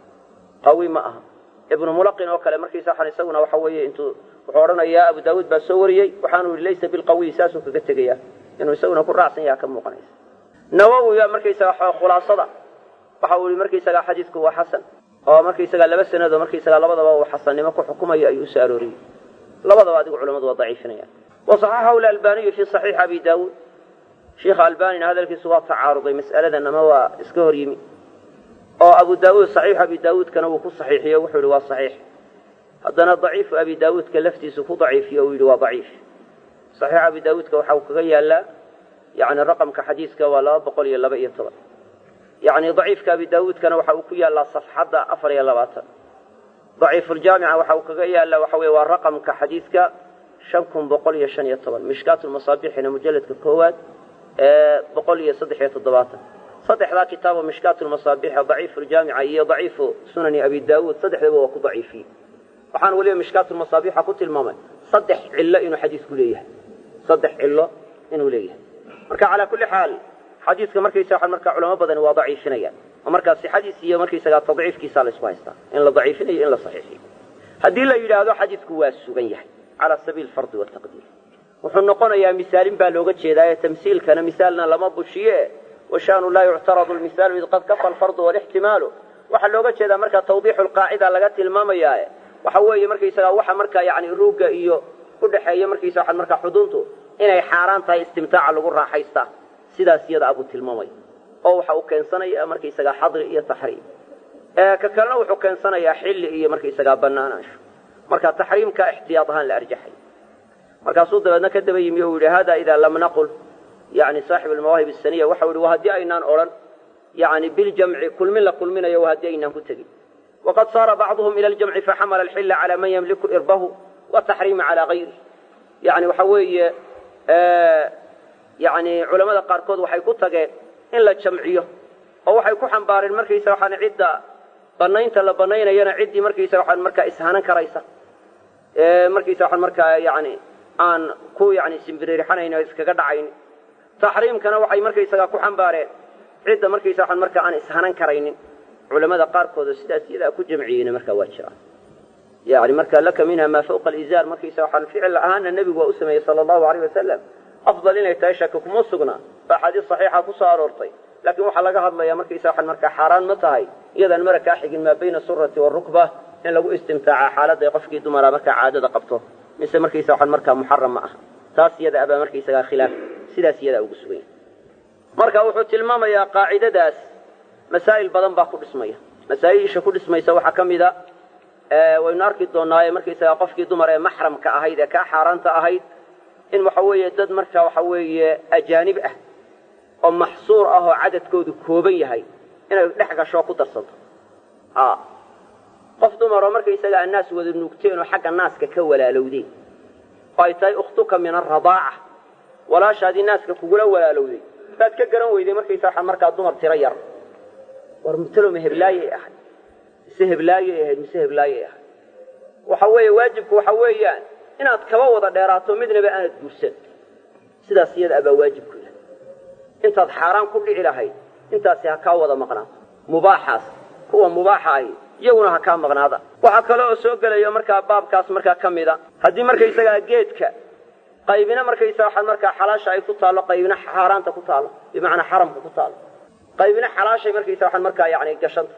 قوي ما ابن ملقن وكال مركي ساحن يسونا وحويه انتو وحورنا يا أبو داود بسوري وحانوا ليس بالقوي ساسو كجتجيا إنه يسونا كل رأس يا كم مقنيس نووي يا مركي ساح خلاصة وحول مركي ساح حديثك وحسن أو مركي ساح لبس سنة مركي ساح لبضة وحسن ما كو حكومة يساروري لبضة هذه علماء وضعيفين يعني وصححه الألباني في صحيح أبي داود شيخ ألباني هذا في سواء تعارضي مسألة أنما هو إسكور يمي أو أبو داود صحيح أبي داود كان هو صحيح يوحل هو صحيح هذا ضعيف أبي داود كلفتي سفو ضعيف يوحل هو ضعيف صحيح أبي داود كوحوك غيالا يعني الرقم كحديث كولا بقول يلا بقية طبعا يعني ضعيف كأبي داود كان وحوك يلا صفحة أفر يلا باتا ضعيف الجامعة وحوك غيالا وحوي والرقم كحديث شنكم بقول يشان يطبل مشكات المصابيح هنا مجلد ككوات بقول يصدح يتضباطا صدح ذا كتاب مشكات المصابيح ضعيف الجامعة هي ضعيف سنن أبي داود صدح ذا وكو ضعيفي وحان وليه مشكات المصابيح قلت الماما صدح إلا إنه حديث كليه صدح إلا إنه ليه مركا على كل حال حديث مركا يساحل مركا علماء بدن وضعيفين يعني ومركا سي حديث هي مركا يساقات تضعيف كيسال اسمايستا إن لا ضعيفين إن لا صحيحين هدي لا يرى هذا حديث كواس سبنيه على سبيل الفرض والتقدير وحنقنا يا مثال بالوجه جداية تمثيل كان مثالنا لما بشيء وشان لا يعترض المثال إذا قد كفى الفرض والاحتمال وحلوجه جدا مركا توضيح القاعدة لقت الماما ياه وحوي مركا يسوى وح مركا يعني الروجة إيوه كل حاجة مركا يسوى مركا حضنته إنه حاران تاي استمتاع لجرة حيستا سيدا أبو تلمامي أو حو كان سنة يا مركا يسوى حضر إيه تحريم ككلنا وحو كان سنة يا حل إيه مركا يسوى بناناش مركا تحريم كاحتياطها لأرجحي مركا صوت بدنا كدب يميه لهذا إذا لم نقل يعني صاحب المواهب السنية وحول وهدي أينان أوران يعني بالجمع كل من لكل من يوهدينا كتجي وقد صار بعضهم إلى الجمع فحمل الحل على من يملك إربه والتحريم على غيره يعني وحوي يعني علماء قاركود waxay ku tageen in la jamciyo oo waxay ku xambaareen markaysa waxaan cidda banaynta la banaynayna cidii markaysa waxaan markaa ishaanan karaysa markaysa waxaan markaa yani aan ku yani simbiriirixanayno iskaga dhacayn tahriimkana waxay markaysa ku xambaareen cidda markaysa waxaan markaa aan ishaanan karaynin culimada qaarkood sidaas iyada ku jamciyeen markaa waa jiraan يعني marka laka minha ma fawqa al-izar markaysa waxaan ficil ahaan nabigu waa u sameeyay sallallahu alayhi wasallam afdal inay tahay shaka kuma sugna fa hadith saxiixa ku soo aroortay laakiin waxa laga hadlayaa markaysa waxaan markaa xaraan ma tahay iyadan marka xigin ma bayna surrati wa rukba in lagu istimtaaca xaaladda qofkii dumara marka caadada qabto mise markaysa waxaan markaa muharram ma ah taas iyada aba markaysa khilaaf sidaas iyada ugu sugan marka wuxuu tilmaamayaa qaacidadaas masaa'il badan baa ku dhismaya masaa'isha ku dhismaysa waxa kamida waynu arki doonaa markaysa qofkii dumar ee mahramka ahayd ee ka xaaraanta ahayd in waxa weeye dad marka waxa weeye ajaanib ah oo maxsuur ah oo cadadkoodu kooban yahay inay dhex gasho ku darsanto qof dumar oo markaysa annaas wada nuugteen oo xagga naaska ka walaalowday ay tahay ukhtuka min ar-radaa'a walaashaadi naaska kugula walaalowday dad ka garan weyday markaysa waxa marka dumar tira yar war mutalo meheblaaye ah سهبلايه waxa weeye waajibku waxa weeyaan inaad kaba wada dheeraato midnaba aad guursan sidaas iyada aba waajibku intaad xaraan ku dhici lahayd intaas ha ka wada maqnaato mubaaxas kuwa mubaaxay iyaguna ha ka maqnaada waxa kale oo soo galayo marka baabkaas marka kamida hadii marka isaga geedka qaybina marka isaga marka xalaasha ay ku taalo qaybina xaraanta ku taalo bimaana xaramka ku taalo qaybina xalaashay marka isaga marka yaani gashanta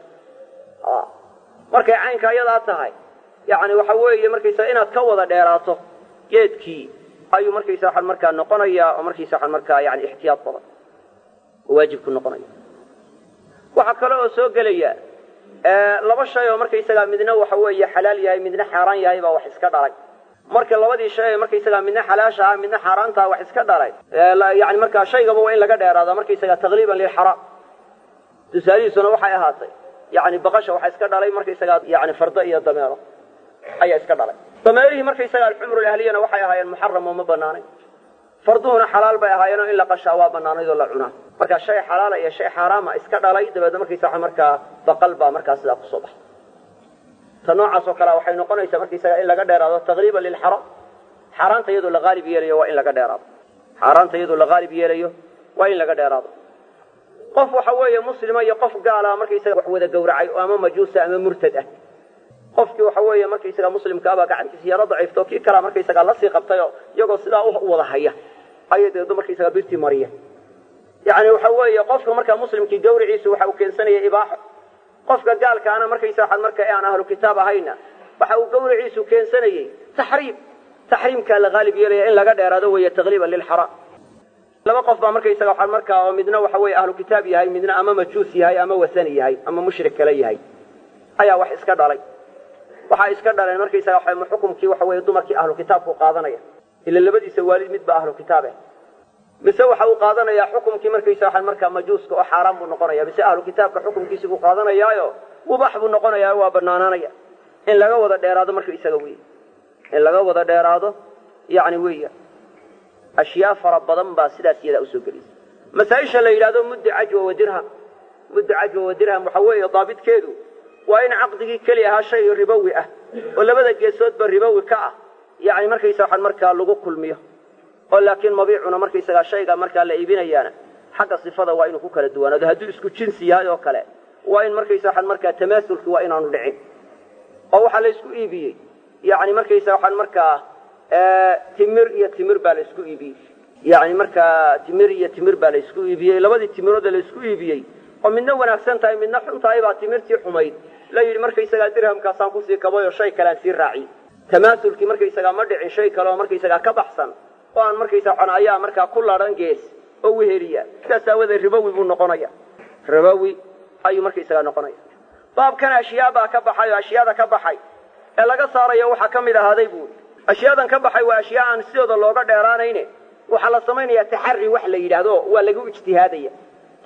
markay caynka ayada tahay yaani waxa weeye markaysa inaad ka wada dheeraato geedkii ayuu markaysa waxa markaa noqonaya oo markaysa waxa markaa yaani ihtiyaad badan waajib ku noqonaya waxa kale oo soo galaya laba shay oo markaysa midna waxa weeye xalaal yahay midna xaraan yahay baa wax iska dhalay marka labadii shay markaysa midna xalaasha midna xaraanta wax iska dhalay yaani marka shaygaba waa in laga dheeraado markaysa taqriiban lil haram tusaaliisuna waxay ahaatay يعني بقشة وحسك دالي مركي سجاد يعني فرضية ضميره أي سك دالي ضميره مركي سجاد الحمر الأهلية وحي هاي المحرم وما بناني فرضهنا حلال بقى هاينا إلا قشة بناني ولا عنا مركا شيء حلال يا شيء حرام اسك دالي تبدأ مركي ساعة مركا بقلبه مركا سلاق الصبح تنوع سكرا وحي نقول إذا مركي سجاد إلا قدر هذا تقريبا للحرام حرام تيجو الغالب يليه وإلا قدر هذا حرام تيجو الغالب يليه وإلا قدر هذا qof waxa weeye muslima iyo qof gaala markaysa wax wada gowracay oo ama majuus ama murtad ah qofkii waxa weeye markaysa muslimka aba gacantiisa yara daciifto kii kala markaysa la sii qabtay iyagoo sidaa u wada haya ayadoo markaysa birti mariya yaani waxa weeye qofka marka muslimkii gowriciisu waxa uu keensanaya ibaax qofka gaalka ana markaysa waxa marka aan ahlu kitaab ahayna waxa uu gowriciisu keensanayay tahriimka la gaalib yeelay in laga dheeraado weeye taqriiban lil haram laba qof baa markaysa waxa marka oo midna waxa weeye ahlu kitaab yahay midna ama majuus yahay ama wasani yahay ama mushrik kale yahay ayaa wax iska dhalay waxa iska dhaleen markaysa waxa xukumkii waxa weeye dumarkii ahlu kitaabku qaadanaya ila labadiisa waalid mid ba ahlu kitaab ah mise waxa uu qaadanaya xukumkii markaysa waxa marka majuuska oo xaraam buu noqonaya mise ahlu kitaabka xukumkiisa uu qaadanayaayo mubaax buu noqonayaa waa banaananaya in laga wada dheeraado markii isaga weey in laga wada dheeraado yaani weeya أشياء فربضن باسدا سيدا أسوقليس مسائش اللي يلادون مد عجوة ودرهم محوية ضابط كيدو وإن عقدك كليها شيء ربوي ولا بدأ جسود بالربوي كأه يعني مركي ساحا مركا لغو كل مية ولكن مبيعنا مركي ساحا شيء مركا اللي يبين أيانا حق الصفة وإن كوكا للدوانا ده هدو اسكو جنسي هذا وكلا وإن مركي ساحا مركا تماثل وإن عنو لعين أو حال اسكو إيبي يعني مركي ساحا مركا تمر بالاسكو إيبي يعني مركا تمر بالاسكو إيبي لبدي تمرود الاسكو إيبي ومن نوع أحسن تاي من نحن تاي بعتمرتي حميد لا يري مركا يسقى درهم كاسان كوسي كبايو شيء كلام سير راعي تماثل كي مركا يسقى مدع شيء كلام مركا يسقى كبحسن وأن مركا يسقى عن أيام مركا كل رنجيس أو هيريا تساوي الربوي بالنقنية ربوي أي مركا يسقى نقنية باب كان أشياء كبحي وأشياء كبحي إلا قصار يوحى كم إذا هذا يقول أشياء كبحي وأشياء عن السيود اللوغة ديرانين وحلا سمين يتحري وحلا يدادو ولا جو اجتهادية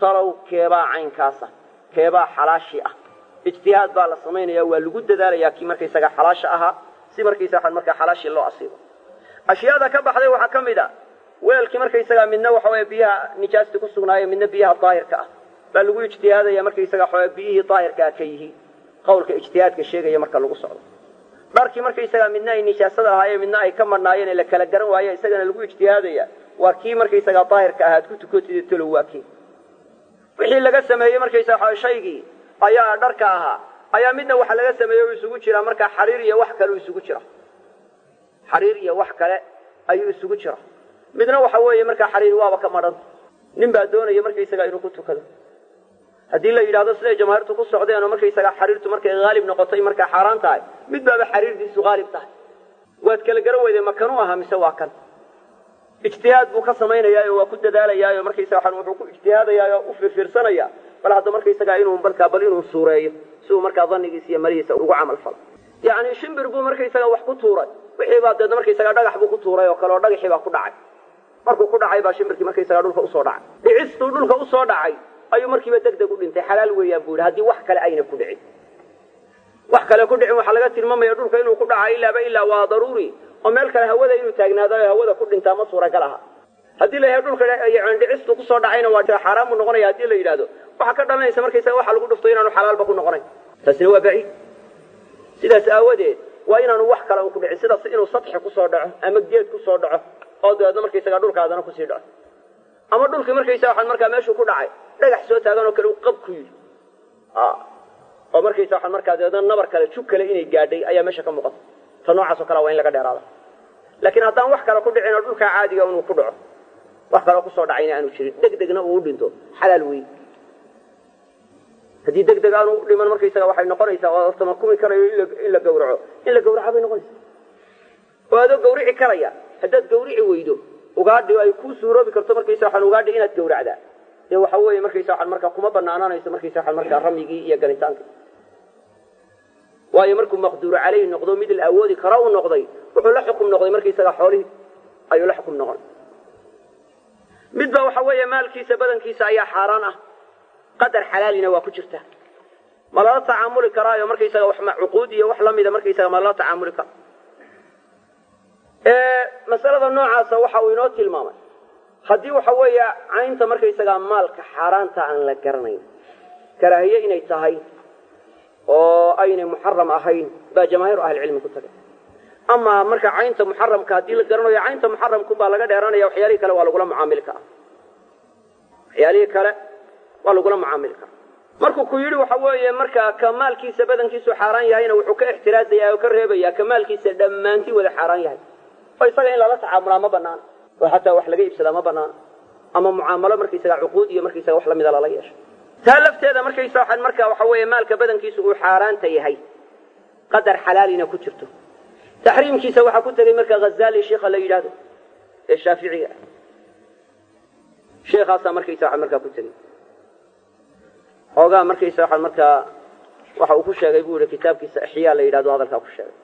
talow keebaa caynkaasa keebaa xalaashi ah ijtihaad baa la samaynaya waa lagu dadaalayaa kii markaysaga xalaasha ahaa si markaysaga markaa xalaashii loo asiibo ashyaada ka baxday waxaa ka mid a weelkii markaysaga midna waxa weeye biyaha nijaasti ku sugnaayo midna biyaha daahirka ah baa lagu ijtihaadaya markaysaga waxa biyihii daahirka ah ka yihiin qowlka ijtihaadka sheegaya marka lagu socdo dharkii markaysaga midna ay nijaasada ahaayeen midna ay ka marnaayeen ee la kala garan waayo isagana lagu ijtihaadaya waa kii markaysaga daahirka ahaad ku tukatid talo waa kii wixii laga sameeyey markaysaga shaygii ayaa dharka ahaa ayaa midna waxa laga sameeyey isugu jira marka xariir iyo wax kale isugu jira xariir iyo wax kale ayuu isugu jira midna waxa weeye marka xariir waaba ka maran nin baa doonaya markaysaga inuu ku tukado haddii la yidhaahdo siday jamaahiirtu ku socdeen oo markaysaga xariirtu markay haalib noqotay markaa xaaraan tahay mid baaba xariirtiisu haalib tahay waad kala garan weyday makanu aha mise waa kan ijtihaad buu ka samaynayaa oo waa ku dadaalayaa oo markaysaga wuxuu ku ijtihaadayaa oo u fiirsanaya bal hadda markaysaga inuu bal inuu suureeyo si uu markaa dhannigiisa iyo malihiisa ugu camal falo yacni shimbir buu markaysaga wax ku tuuray wixii baa deedna markaysaga dhagax buu ku tuuray oo kale oo dhagaxii baa ku dhacay markuu ku dhacay baa shimbirkii markaysaga dhulka usoo dhacay dhicistuu dhulka usoo dhacay ayuu markiiba degdeg u dhintay xalaal weeyaan buu yidhi haddii wax kale ayna ku dhicin wax kale ku dhicin waxaa laga tilmaamaya dhulka inuu ku dhaca ilaa waa daruuri oo meel kale hawada inuu taagnaado oo hawada ku dhintaa ma suuragal aha haddii la yahay dhulka dhicistu kusoo dhacayna waa xaaraan buu noqonaya haddii la yidhaahdo waxaa ka dhalanaysa markaysaga waxa lagu dhufto inaanu xalaalba ku noqonayn taasina waa baciid sidaas aawadeed waa inaanu wax kale ku dhicin sidaas inuu sadxi kusoo dhaco ama geed kusoo dhaco oo dabeedna markaysaga dhulkaadana kusii dhaco ama dhulkii markaysaga waxaan markaa meeshuu ku dhacay dhagax soo taagan oo kale uu qab ku yidhi oo markaysa waxaan markaa dabeedna nabar kale jug kale inay gaadhay ayaa meesha ka muuqata ta noocaas oo kale waa in laga dheeraada laakiin haddaan wax kale ku dhicin oo dhulkaa caadiga inuu ku dhaco wax kaloo kusoo dhacayna aanu jirin degdegna uu u dhinto xalaal weyn haddii degdeg aanu u dhiman markaysaga waxay noqonaysaa oo tamakumi karayo in la gawraco bay noqonaysaa oo adoo gawrici karaya haddaad gawrici weydo ugaadhi ay ku suuroobi karto markaysa waxaan ugaadhi inaad gawracdaa dee waxa weeye markaysa waxaan markaa kuma banaanaanayso markaysa waxaan markaa ramyigii iyo ganitaankii waayo markuu maqduuru calayhi noqdo mid la awoodi kara u noqday wuxuu la xukum noqday markaysaga xoolihii ayuu la xukum noqon midba waxa weeye maalkiisa badankiisa ayaa xaaraan ah qadar xalaalina waa ku jirta ma lala tacaamuli karaayo markaysaga wax cuquud iyo wax lamida markaysaga ma lala tacaamuli karo masalada noocaasa waxa uu inoo tilmaamay haddii waxa weeye caynta markaysaga maalka xaaraanta aan la garanayn karaahiye inay tahay oo aynay muxaram ahayn baa jamaahiiru ahlicilmi ku tagay ama marka caynta muxaramka haddii la garanayo caynta muxaramku baa laga dheeranaya waxyaalihii kale waa lagula mucaamili karaa markuu ku yidhi waxa weeye markaa ka maalkiisa badankiisu xaaraan yahayna wuxuu ka ixtiraazayaa oo ka reebayaa ka maalkiisa dhammaantii wada xaaraan yahay oo isaga in lala tacaamulaa ma banaana oo xataa wax laga iibsadaa ma banaana ama mucaamalo markaysaga cuquud iyo markaysaga wax lamida lala yeesho taa lafteeda markaysa waxaan markaa waxa weeye maalka badankiisu uu xaaraanta yahay qadar xalaalina ku jirto taxriimkiisa waxaa ku tegey marka ghazaali sheikha la yidhaahdo ee shaaficiga sheekaasaa markaysa waxaan markaa ku tegey xoogaa markaysa waxaan markaa waxa uu ku sheegay buu yihi kitaabkiisa ixyaa la yidhahdo hadalkaa ku sheegay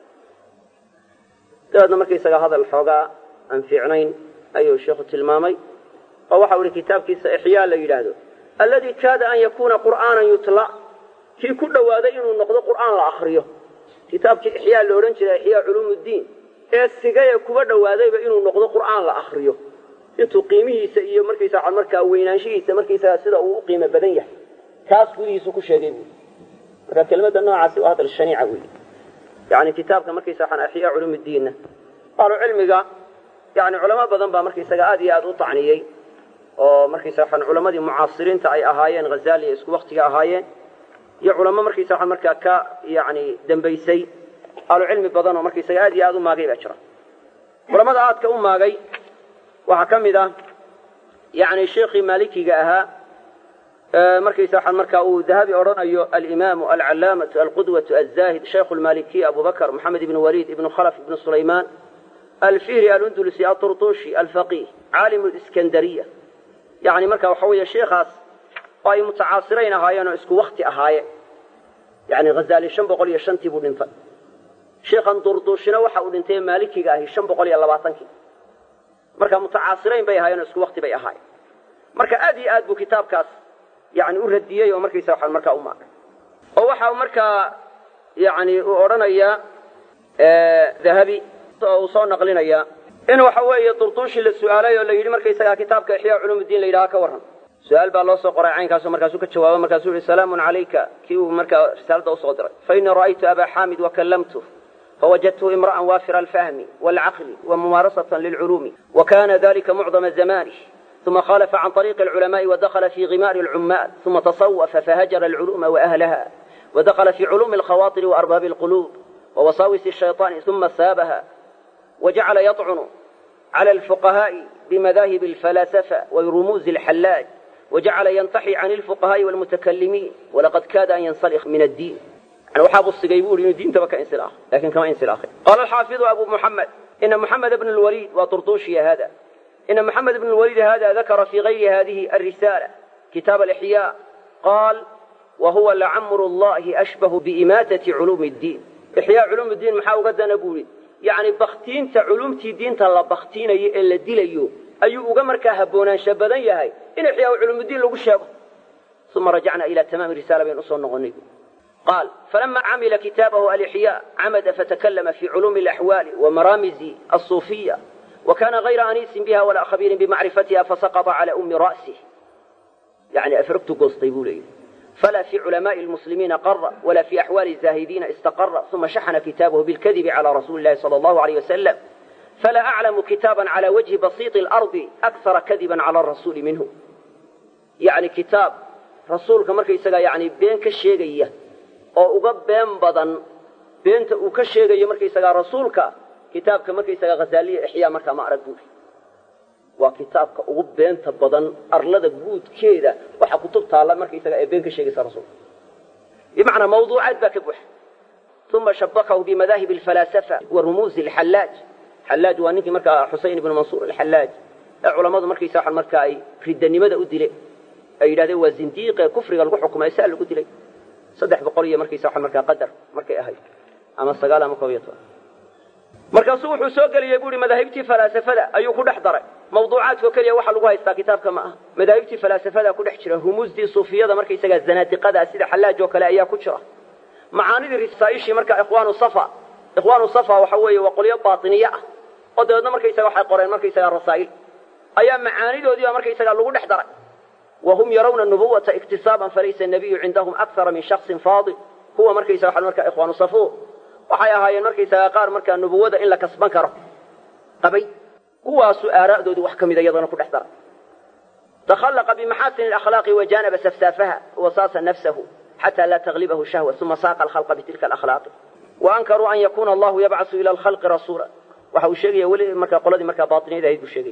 dabeedna markaysaga hadal xoogaa aan fiicnayn ayuu sheikhu tilmaamay oo waxa u yihi kitaabkiisa ixyaa la yidhaahdo alladii kaada an yakuuna qur'aanan yutla kii ku dhowaaday inuu noqdo qur'aan la akriyo kitaabkii ixyaa la odhan jiray ixyaa culuumuddiin ee sigaya kuba dhowaadayba inuu noqdo qur'aan la akriyo intuu qiimihiisa iyo markaysaa markaa weynaanshihiisa markaysaga sida uu u qiimo badan yahay kaas gudihiisu ku sheegay buui marka kelmadda noocaasi waa hadal shaniica weyi yani kitaabka markaysa waxaan ixyaa culuumuddiinna ahlu cilmiga yani culamo badan baa markaysaga aad iyo aad u tacniyey oo markaysa waxaan culamadii mucaasiriinta ay ahaayeen ghazaali ay isku waktiga ahaayeen iyo culamo markaysa waxaan markaa ka yani dambaysay ahlu cilmi badan oo markaysaga aad iyo aad u maagay baa jira culamada aadka u maagay waxaa ka mid ah yani sheekhii maalikiga ahaa markaysa waxaan markaa uu dahabi odhanayo alimaamu alcalaamatu alqudwatu alzaahid shaykhu lmalikiya abu bakr moxamed ibn waliid ibn khalaf ibn sulaymaan alfihri alundulusi alturtushi alfaqih caalim liskandariya yani marka waxa weeye sheekhaas oo ay mutacaasirayn ahaayeen oo isku wakti ahaayeen yani ghazaali 505 buu dhintay sheekhan durdushina waxa uu dhintay maalikiga ahi 520 marka mutacaasirayn bay ahaayeen oo isku wakti bay ahaayeen marka aad iyo aad buu kitaabkaas yani u radiyey oo markaysa waxa markaa u maagay oo waxa markaa yani uu odhanayaa dahabi oo soo naqlinaya in waxa weeye Turtushi la su'aalay oo la yiri markaysa kitaabka Ihya Ulumuddin la yiraahdo ka waran su'aal baa loo soo qoray caynkaas oo markaas uu ka jawaabo markaas uu salaamun alayka kii uu markaa risaalada u soo diray fa in ra'aytu aba hamid wa kallamtu فوجدته امرأ وافر الفهم والعقل وممارسة للعلوم وكان ذلك معظم زمانه ثم خالف عن طريق العلماء ودخل في غمار العمال ثم تصوف فهجر العلوم وأهلها ودخل في علوم الخواطر وأرباب القلوب ووساوس الشيطان ثم سابها وجعل يطعن على الفقهاء بمذاهب الفلاسفة ورموز الحلاج وجعل ينتحي عن الفقهاء والمتكلمين ولقد كاد أن ينسلخ من الدين يعني وحاب الصقيبور إن الدين تبقى انسلاخ لكن كما انسلاخ قال الحافظ أبو محمد إن محمد بن الوليد وطرطوشي هذا إن محمد بن الوليد هذا ذكر في غير هذه الرسالة كتاب الإحياء قال وهو لعمر الله أشبه بإماتة علوم الدين إحياء علوم الدين محاو قد نقول يعني بختين تعلومتي دين تلا بختين إلا ديليو أيو أقمر كهبونا شبدا يهي إن إحياء علوم الدين لو شابه ثم رجعنا إلى تمام الرسالة بين أصول نغنيه قال فلما عمل كتابه الإحياء عمد فتكلم في علوم الأحوال ومرامز الصوفية وكان غير أنيس بها ولا خبير بمعرفتها فسقط على أم رأسه يعني أفرقت قصدي بولي فلا في علماء المسلمين قر ولا في أحوال الزاهدين استقر ثم شحن كتابه بالكذب على رسول الله صلى الله عليه وسلم فلا أعلم كتابا على وجه بسيط الأرض أكثر كذبا على الرسول منه يعني كتاب رسولك مركي يسقى يعني بينك الشيقية oo uga been badan beenta uu ka sheegayo markaysaga rasuulka kitaabka markaysaga Ghazaliya Ihya marka ma arag buuri waa kitaabka ugu beenta badan arlada guudkeeda waxa kutubta la markaysaga ee been ka sheegaysa rasuulka بمعنى موضوعات بكبح ثم شبكه بمذاهب الفلاسفة ورموز الحلاج حلاج وانك مركا حسين بن منصور الحلاج علماء مركا يساحل مركا اي في الدنيمة أدلي أي لا ذو الزنديق كفر قال حكم يسأل أدلي صدح بقرية مركا يساحل مركا قدر مركا أهي أما السقالة مكويتها مركا صوح وسوق اللي يقول مذاهبتي فلاسفة أيو كل أحضر موضوعات وكلية وحل لغاية كتاب كما مذاهبتي فلاسفة كل أحشرة رموز دي صوفية مركا يساق الزناتقة سيدة حلاج وكلا أيا كتشرة معاني الرسائشي مركا إخوان الصفا وحوية وقلية باطنية ودودنا مركا يساق حق قرين مركا يساق الرسائل أيام معاني دودية مركا يساق اللغو نحضر وهم يرون النبوة اكتسابا فليس النبي عندهم أكثر من شخص فاضل هو مركا يساق مركا إخوان الصفو وحيا هاي مركا يساق قار مركا النبوة إلا كسبان كره قبي هو سؤال دود وحكم إذا يضنا كل احضر تخلق بمحاسن الأخلاق وجانب سفسافها وصاص نفسه حتى لا تغلبه الشهوة ثم ساق الخلق بتلك الأخلاق وأنكروا أن يكون الله يبعث إلى الخلق رسولا وحو الشيء ولي مركا قلدي مركا باطني ذا يدو الشيء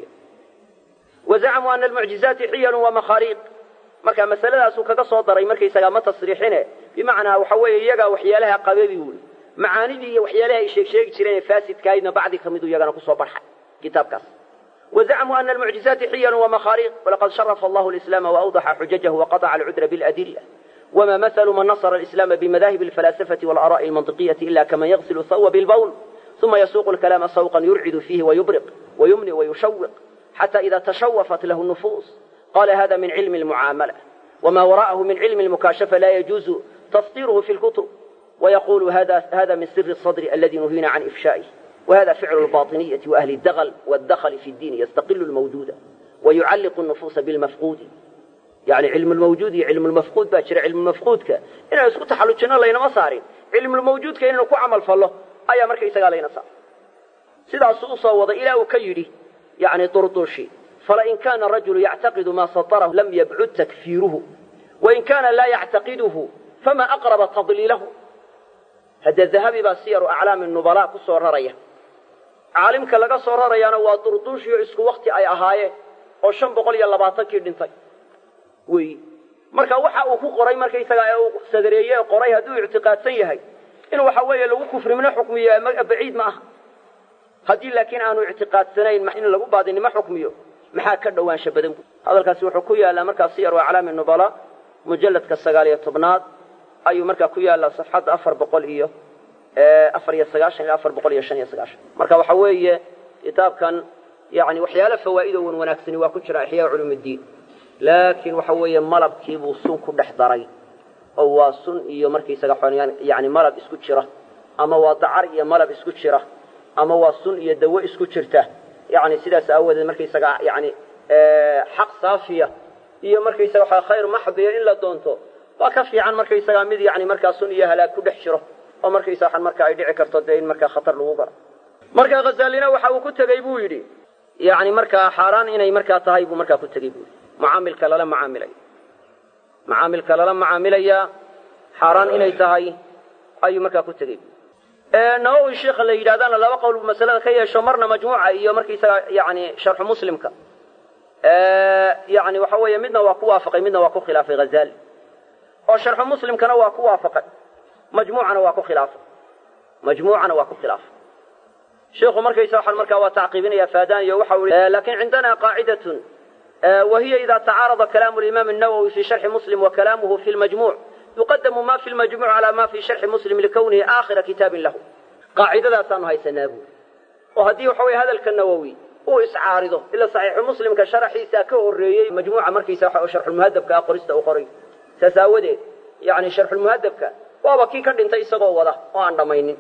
وزعموا أن المعجزات حيل ومخاريق مركا مسألة سوكا صدري مركا يسقى تصريحنا بمعنى وحوي يجا وحيالها قبيبي يقول معاني دي وحيالها شيء تشرين فاسد كايدنا بعد كمدو يجا نقصوا برحة كتاب كاس وزعموا أن المعجزات حيل ومخاريق ولقد شرف الله الإسلام وأوضح حججه وقطع العذر بالأدلة وما مثل من نصر الإسلام بمذاهب الفلاسفة والآراء المنطقية إلا كما يغسل الثوب بالبول ثم يسوق الكلام سوقا يرعد فيه ويبرق ويمني ويشوق حتى إذا تشوفت له النفوس قال هذا من علم المعاملة وما وراءه من علم المكاشفة لا يجوز تسطيره في الكتب ويقول هذا من سر الصدر الذي نهينا عن إفشائه وهذا فعل الباطنية وأهل الدغل والدخل في الدين يستقل الموجود ويعلق النفوس بالمفقود يعني علم الموجود علم المفقود باكر علم المفقود إنه يسكت حلوشنا لينا مصارين علم الموجود كإنه كو عمل فالله أيا مركا يسقى لينا صار سيدا سوصا وضع إلى وكيري يعني طرطوشي فلئن كان الرجل يعتقد ما سطره لم يبعد تكفيره وإن كان لا يعتقده فما أقرب تضليله هذا الذهب بسير أعلام النبلاء كسور رأيه عالمك لغا soo rarayana waa durduush iyo isku waqti ay ahaayeen oo 520 dhintay way marka waxa uu ku qoray markay isaga uu sadareeyay qoray haduu i'tiqaadsan yahay in waxa weeye lagu kufrimina xukmiyo ama baciid ma aha hadii laakiin aanu i'tiqaadsanayn ma in lagu baadin ma xukmiyo maxaa ka dhawaansha badan hadalkaasi wuxuu ku yaala marka siyar oo calaam nubala mujalladka 19 ayuu marka ku yaala safxada 400 iyo 495 marka waxa weeye kitaabkan yani waxyaalo fawaa'ido wanaagsan waa ku jira Ihya Ulumuddin laakiin waxa weeye malabkii buu sun ku dhex daray oo waa sun iyo markaysaga yani malab isku jira ama waa dacar iyo malab isku jira ama waa sun iyo dawo isku jirta yani sidaas aawadeed markaysaga yani xaq saafiya iyo markaysaga waxa khayr maxdiya in la doonto waa ka fiican markaysaga mid yani markaa sun iyo halaag ku dhex jiro oo markaysaga markaa ay dhici karto dee in markaa khatar lagu galo markaa Ghazalina waxa uu ku tagay buu yidhi yani markaa xaaraan inay markaa tahay buu markaa ku tagay buu mucaamilka lala macaamilaya xaaraan inay tahay ayuu markaa ku tagay nawawi sheekha la yidhahdana laba qowl masalada ka yeesho marna majmuuca iyo markaysaga yani sharxu muslimka yani waxa weeye midna waa ku waafaqay midna waa ku khilaafay Ghazali oo sharxu muslimkana waa ku waafaqay majmuucana waa ku khilaafay sheekhu markaysaga waxa markaa waa tacqiibinaya faadaan iyo waxa uu laakiin عندنا قاعدة وهي إذا تعارض كلام الإمام النووي في شرح مسلم وكلامه في المجموع يقدم ما في المجموع على ما في شرح مسلم لكونه آخر كتاب له قاعدة ذات هاي سنابو وهدي وحوي هذا النووي هو إسعارضه إلا صحيح مسلم كشرح ساكه الرئي مجموعة مركز شرح المهذب كأقرست أقري تساوده يعني شرح المهذب وهو كي كان انت يسقوا وضع وعن ضمينين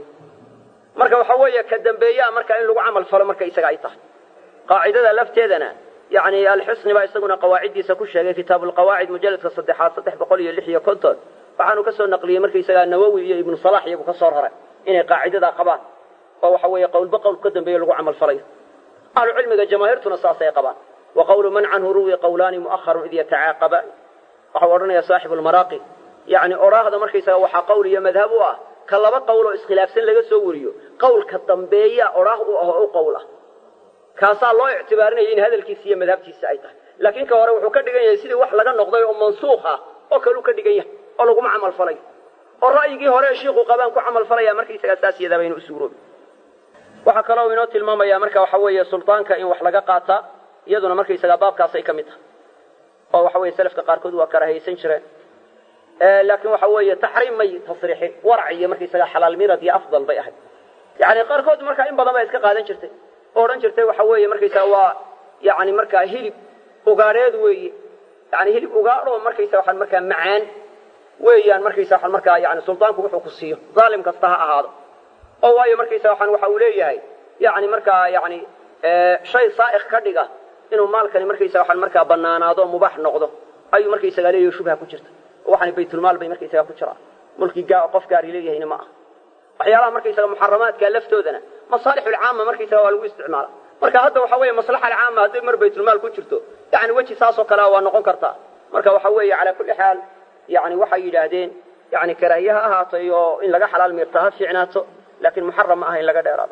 مركا وحوي كدنبيا مركا إن لو عمل فلا مركا يسقى يطح قاعدة لفتيذنا يعني الحسن بقى يسقون قواعد يسكوشها كتاب القواعد مجلد كصدحات صدح بقولي اللحية كنتون waxaanu ka soo naqliyay markaysaga Nawawi iyo Ibn Salah iyagu ka soo raray inay qaacidada qabaan oo waxa weeye qowl baqowl ka dambeeyo lagu amal falay ahlu cilmiga jamaahirtuna saasay qabaan wa qawlu man anhu ruwi qawlan muakhar idh yata'aqaba waxa waranaya saaxib al-maraqi yani oraahda markaysaga waxa qowl iyo madhab u ah ka laba qowl oo iskhilaafsan laga soo wariyo qowlka dambeeya oraah u ah oo qowl ah kaasa loo ictibaarinay in hadalkiisa iyo madhabtiisa ay tahay laakiin ka hore wuxuu ka dhigan yahay sidii wax laga noqday oo mansuukh ah oo kale uu ka dhigan yahay oo lagu amal falay oo ra'yigii hore sheekhu qabaan ku amal falaya markaysaga saasiyada baynu usuuro waxa kale oo inoo tilmaamaya marka waxa weeye sultaanka in wax laga qaata iyaduna markaysaga baabkaas ay kamid tahay oo waxa weeye salafka qaarkood waa karahaysan jireen laakiin waxa weeye tahriim may tasriixin warciya markaysaga xalaal mirad iyo afdal bay ahayd yani qaarkood marka in badan bay iska qaadan jirtay oo oran jirtay waxa weeye markaysaga waa yani marka hilib ugaadheed weeye yani hilib ugaadho markaysaga waxa marka macaan weeyaan markaysaga waxa marka yani sultaanku wuxuu ku siiyo zaalim kasta ha ahaado oo waayo markaysaga waxa uu leeyahay yani marka yani shay saaiq ka dhiga inuu maalkani markaysaga waxa marka banaanaado mubaax noqdo ayuu markaysaga leeyahay shubha ku jirta waxaan baytul maal bay markaysaga ku jira mulki qof gaari leeyahay ma aha waxyaalaha markaysaga muharramaadka laftoodana masaalixul caama markaysaga waa lagu isticmaala marka hadda waxa weeye maslaxa caama hadii mar baytul maal ku jirto yani waji saas oo kala waa noqon kartaa marka waxa weeye ala kulli xaal يعني waxay yiraahdeen يعني karaayaha ahaatayo in laga xalaal meertaha fiicnaato laakiin muharram ah in laga dheeraado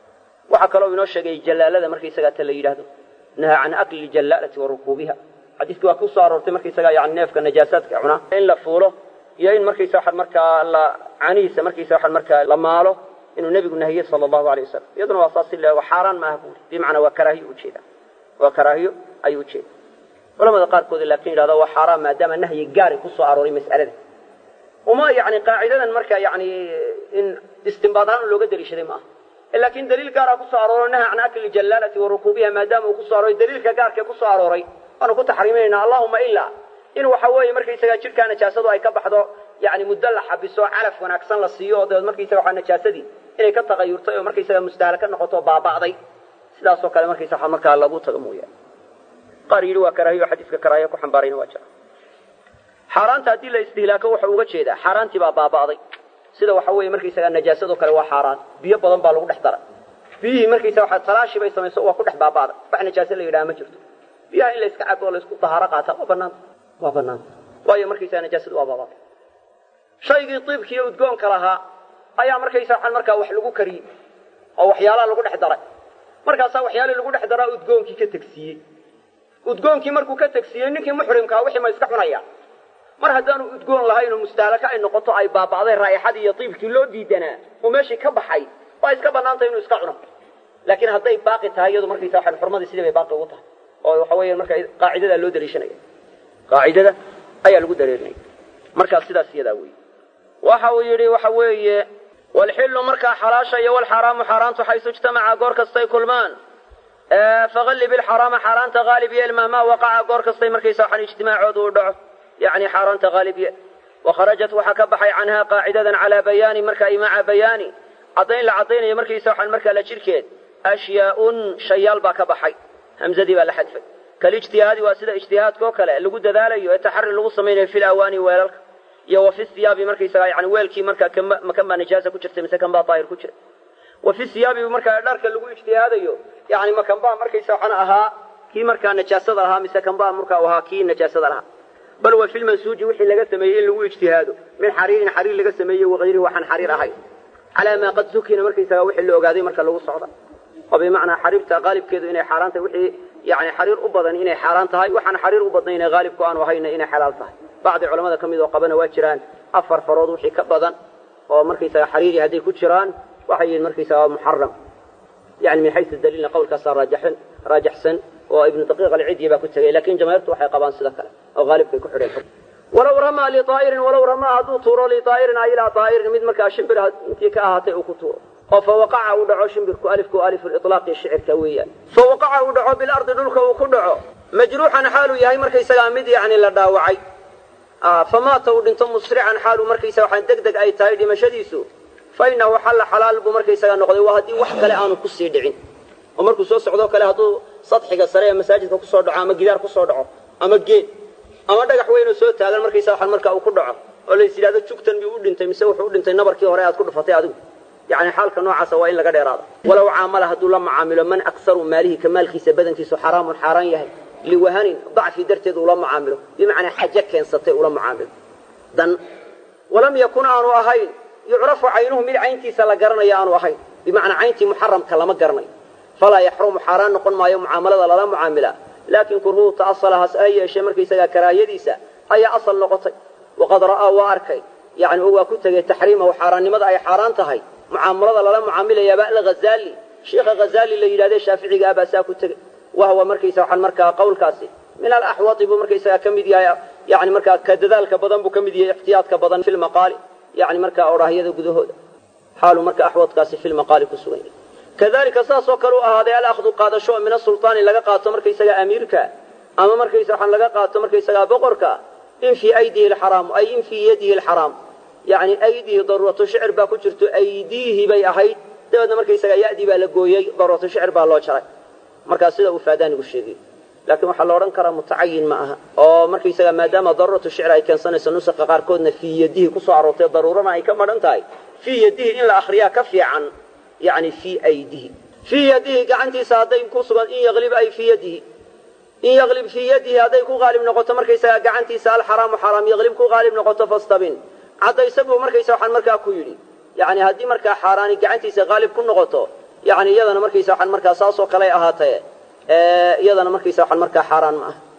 waxa kale oo inoo sheegay jalaalada markaysaga ta la yiraahdo naha an akli jalaalati wa rukubiha hadithku waa ku soo aroortay markaysaga yani neefka najaasadka cuna in la fuulo iyo in markaysaga marka la caniisa markaysaga marka la maalo inuu nabigu nahiyay sallallahu alayhi wasallam yaduna waa saasila wa xaraan ma ahbu bi macna wa karaahiyo ujeeda wa karaahiyo ay ujeeda ولما قاركود لكن هذا هو حرام ما دام النهي جاري كسو عروري مسألة وما يعني قاعدة مركا يعني إن استنباطان لو قدر يشري معه لكن دليل جارا كسو عروري نهى عن أكل الجلالة وركوبها ما دام كسو عروري دليل كجار كسو عروري أنا كنت حريمين اللهم إلا إنه حوالي مركا يسجل كان جاسده أي كبحضه يعني مدلح بسوا علف ونكسن للصياد مركا يسوي عن جاسدي إنه كتغير طيب مركا يسوي مستهلك نقطه بعضي سلاسو كلام مركا يسوي مركا الله بوتغمويا قارير وكراهية حديث كراهية كحنبارين واجر حرانت هذه الاستهلاك وحوجة شيء حرانت بابا بعضي سيدا وحوي مركي سجى النجاسة وكلا وحران بيه بدن بالو نحضر فيه مركي سوى حد صلاش بيسمى يسوى كل حباب بعض فإحنا نجاسة اللي يراه ما شفته فيها إلا إسكعب ولا إسكو طهارة قاتها وبنان وهي مركي سجى نجاسة وبابا شيء يطيب كي وتقون كراها أيام مركي سوى حن مركا وحلقو كريم أو حيالا لقو نحضر مركا سوى حيالا لقو نحضر وتقون كي كتكسيه udgoonkii markuu ka tagsiyay ninkii muxrimka wixii ma iska xunaya mar hadaan udgoon lahayn oo mustaalaka ay noqoto ay baabaaday raayixadii iyo tiibkii loo diidanaa oo meeshii ka baxay waa iska banaantay inuu iska cuno laakiin haday baaqi tahay iyadu markii saaxan xurmadii sidii bay baaqi ugu tahay oo waxa weeyaan marka qaacidada loo daliishanay qaacidada ayaa lagu dareeray marka sidaas iyada weey waxa uu yiri waxa weeye wal hillu marka xalaasha iyo wal haramu haraantu hayso ijtimaaca goor kasta ay kulmaan faqallib ilxaraama xaaraanta haalib yeel mahmaa waqaca goor kastay markaysa waxaan ijtimaacoodu u dhaco yani xaaraanta haalib yeel wakharajat waxaa ka baxay canhaa qaacidadan calaa bayaani marka ay maca bayaani caddayn la caddaynayo markaysa waxaan markaa la jirhkeed ashyaaun shayaal baa ka baxay hamzadii baa la xadfay kalijtihaadi waa sida ijtihaadkoo kale lagu dadaalayo ee taxari lagu samaynayo fil awaani weelalka iyo wa fi siyaabi markaysaga yani weelkii markaa kan baa nijaasa ku jirtay mise kan baa daahir ku jira wa fi siyaabi markaa dharka lagu ijtihaadayo yani ma kan baa markaysa waxaan ahaa kii markaa najaasada lahaa mise kan baa markaa ahaa kii najaasada lahaa bal wa fil mansuuji wixii laga sameeyey in lagu ijtihaado min xariirin xariir laga sameeyey wagayrihi waxaan xariir ahayn calaa maa qad zukina markaysaga wixii la ogaaday marka lagu socda oo bimacnaa xariirta qaalibkeedu inay xaaraan tahay wixii yani xariir u badan inay xaaraan tahay waxaan xariir u badnayna qaalibku aanu ahayna inay xalaal tahay bacdi culamada ka mid oo qabana waa jiraan 4 farood wixii ka badan oo markaysaga xariiri hadday ku jiraan waxay yihiin markaysaga muxaram yani min xaysu daliilna qowlkaasa raajaxsan oo ibnu daqiiq alciidyi baa ku tegay laakiin jamaahiirtu waxay qabaan sida kale oo qaalibkay ku xidheen walow ramaa liaa'irin walow ramaa hadduu tuuro liaa'irin ay ilaa aa'irin mid markaa shimbir intii ka ahaatay uu ku tuuro oo fawaqaca uu dhaco shimbirku alifku alifu liطlaaqi shicirka weeyaan fawaqaca uu dhaco bilardi dhulka uu ku dhaco majruuxan xaaluu yahay markaysagaa mid yani la dhaawacay famaata uu dhinto musrican xaaluu markaysaga waxaan deg deg ay tahay dhimashadiisu fa inahu xalla xalaal buu markaysaga noqday waa haddii wax kale aanu kusii dhicin oo markuu soo socdoo kale hadduu sadxiga sare ee masaajidka kusoo dhaco ama gidaar kusoo dhaco ama geed ama dhagax weynoo soo taagan markaysaga waxaan markaa uu ku dhaco oo lays yidhahdo jugtan miyuu u dhintay mise wuxuu u dhintay nabarkii hore aad ku dhufatay adigu yani xaalka noocaasa waa in laga dheeraado walow caamala hadduu la macaamilo man aksaru maalihi ka maalkiisa badankiisu xaraamun xaaraan yahay liwahanin dacfi darteed ula macaamilo bimacnaa xaje keensatay ula macaamilo dan walam yakun aanu ahayn yucrafu caynuhu mid cayntiisa la garanayo aanu ahayn bimacnaa cayntii muxaramka lama garanayo falaa yaxrumu xaaraan noqon maayo mucaamalada lala mucaamilaa laakiin kurhuhu ta'asala has ha yeeshee markaysagaa karaahiyadiisa ayaa asal noqotay waqad ra'aa waa arkay yani oo waa ku tegey taxriimahu xaaraannimada ay xaaraan tahay mucaamalada lala mucaamilayaaba alghazali sheikha ghazali la yidhahde shaaficiga abaa saa ku tegey wahwa markaysa waxaan markaa qowlkaasi min alaxwati buu markaysagaa ka mid yahay yani markaa ka dadaalka badan buu ka mid yahay ixtiyaadka badan fi lmaqaali yani markaa odhaahyada gudahooda xaalu marka axwadkaasi fi lmaqaali ku sugan yahay kadalika saasoo kale u ahaaday alahdu qaadasho min asulطaani laga qaato markaysagaa amiirka ama markaysa waxaan laga qaato markaysagaa boqorka in fii aydihi alxaraamu ay in fii yadihi alxaraam yani aydihi daruuratu shicir baa ku jirto aydiihi bay ahayd dabeedna markaysagaa ya'dii baa la gooyey daruuratu shicir baa loo jaray markaa sida uu faadaanigu sheegay laakiin waxaa la odhan karaa mutacayin ma aha oo markaysagaa maadaama daruuratu shicir ay keensanayso nusaqa qaarkoodna fii yadihi kusoo aroortay daruurana ay ka madhan tahay fii yadihi in la akriyaa ka fiican yani fii aydihi fii yadihi gacantiisa hadday ku sugan in yaqlib ay fii yadihi in yaqlib fii yadihi hadday ku qaalib noqoto markaysagaa gacantiisa alxaraamu xaraam yaqlib ku qaalib noqoto fastabin caddaysa buu markaysa waxaan markaa ku yidhi yani haddii markaa xaaraani gacantiisa qaalib ku noqoto yani iyadana markaysa waxaan markaa saasoo kaley ahaatee iyadana markaysa waxaan markaa xaaraan ma aha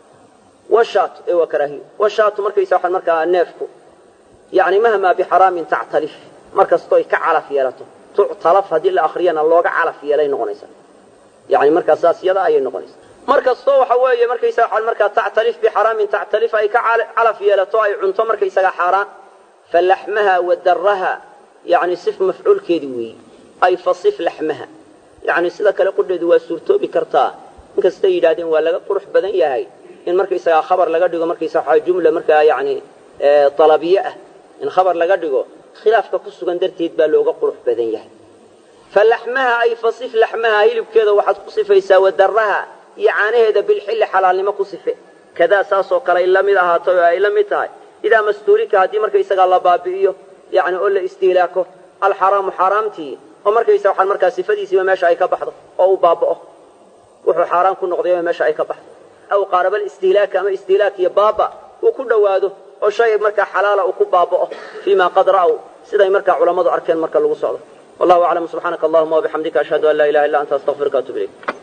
washaatu waa karaahiyo washaatu markaysa waxaan markaa neefku yani mahmaa bixaraamin tactalif markastoy ka calaf yeelato tuctalaf haddii la akriyana looga calaf yeelay noqonaysaa yani markaa saas yada ayay noqonaysaa mar kastoo waxa weeye markaysa waxaan markaa tactalif bixaraamin tactalif ay ka calaf yeelato ay cunto markaysaga xaaraan falaxmaha wa daraha yani sif mafcuulkeedii weeyi ay fasif laxmaha yani sida kale qudheedu waa suurtoobi kartaa inkastay yidhahdeen waa laga qurux badan yahay in markaysagaa khabar laga dhigo markaysa waxaa jumla markaa yani dalabiye ah in khabar laga dhigo khilaafka ku sugan darteed baa looga qurux badan yahay falaxmaha ay fasif laxmaha hilibkeeda waxaad ku sifaysaa wadaraha iyo caanaheeda bilxilli xalaalnimo ku sife kadaa saasoo kale ay la mid ahaato oo ay la mid tahay idaa mastuurika haddii markaysagaa la baabi'iyo yani oo la istiilaako alxaraamu xaaraamtii oo markaysa waxaan markaa sifadiisiiba meesha ay ka baxdo oo uu baaba'o wuxuu xaaraan ku noqdayba meesha ay ka baxdo aw qaarabal istiilaaka ama istiilaak iyo baaba uu ku dhowaado oo shay markaa xalaala uu ku baaba'o fii ma qad ra'w siday markaa culammadu arkeen marka lagu socdo wallahu aclam subxaanaka allahuma wabixamdika ashhadu an laa ilaha illa anta astaqfiruka atub ilayk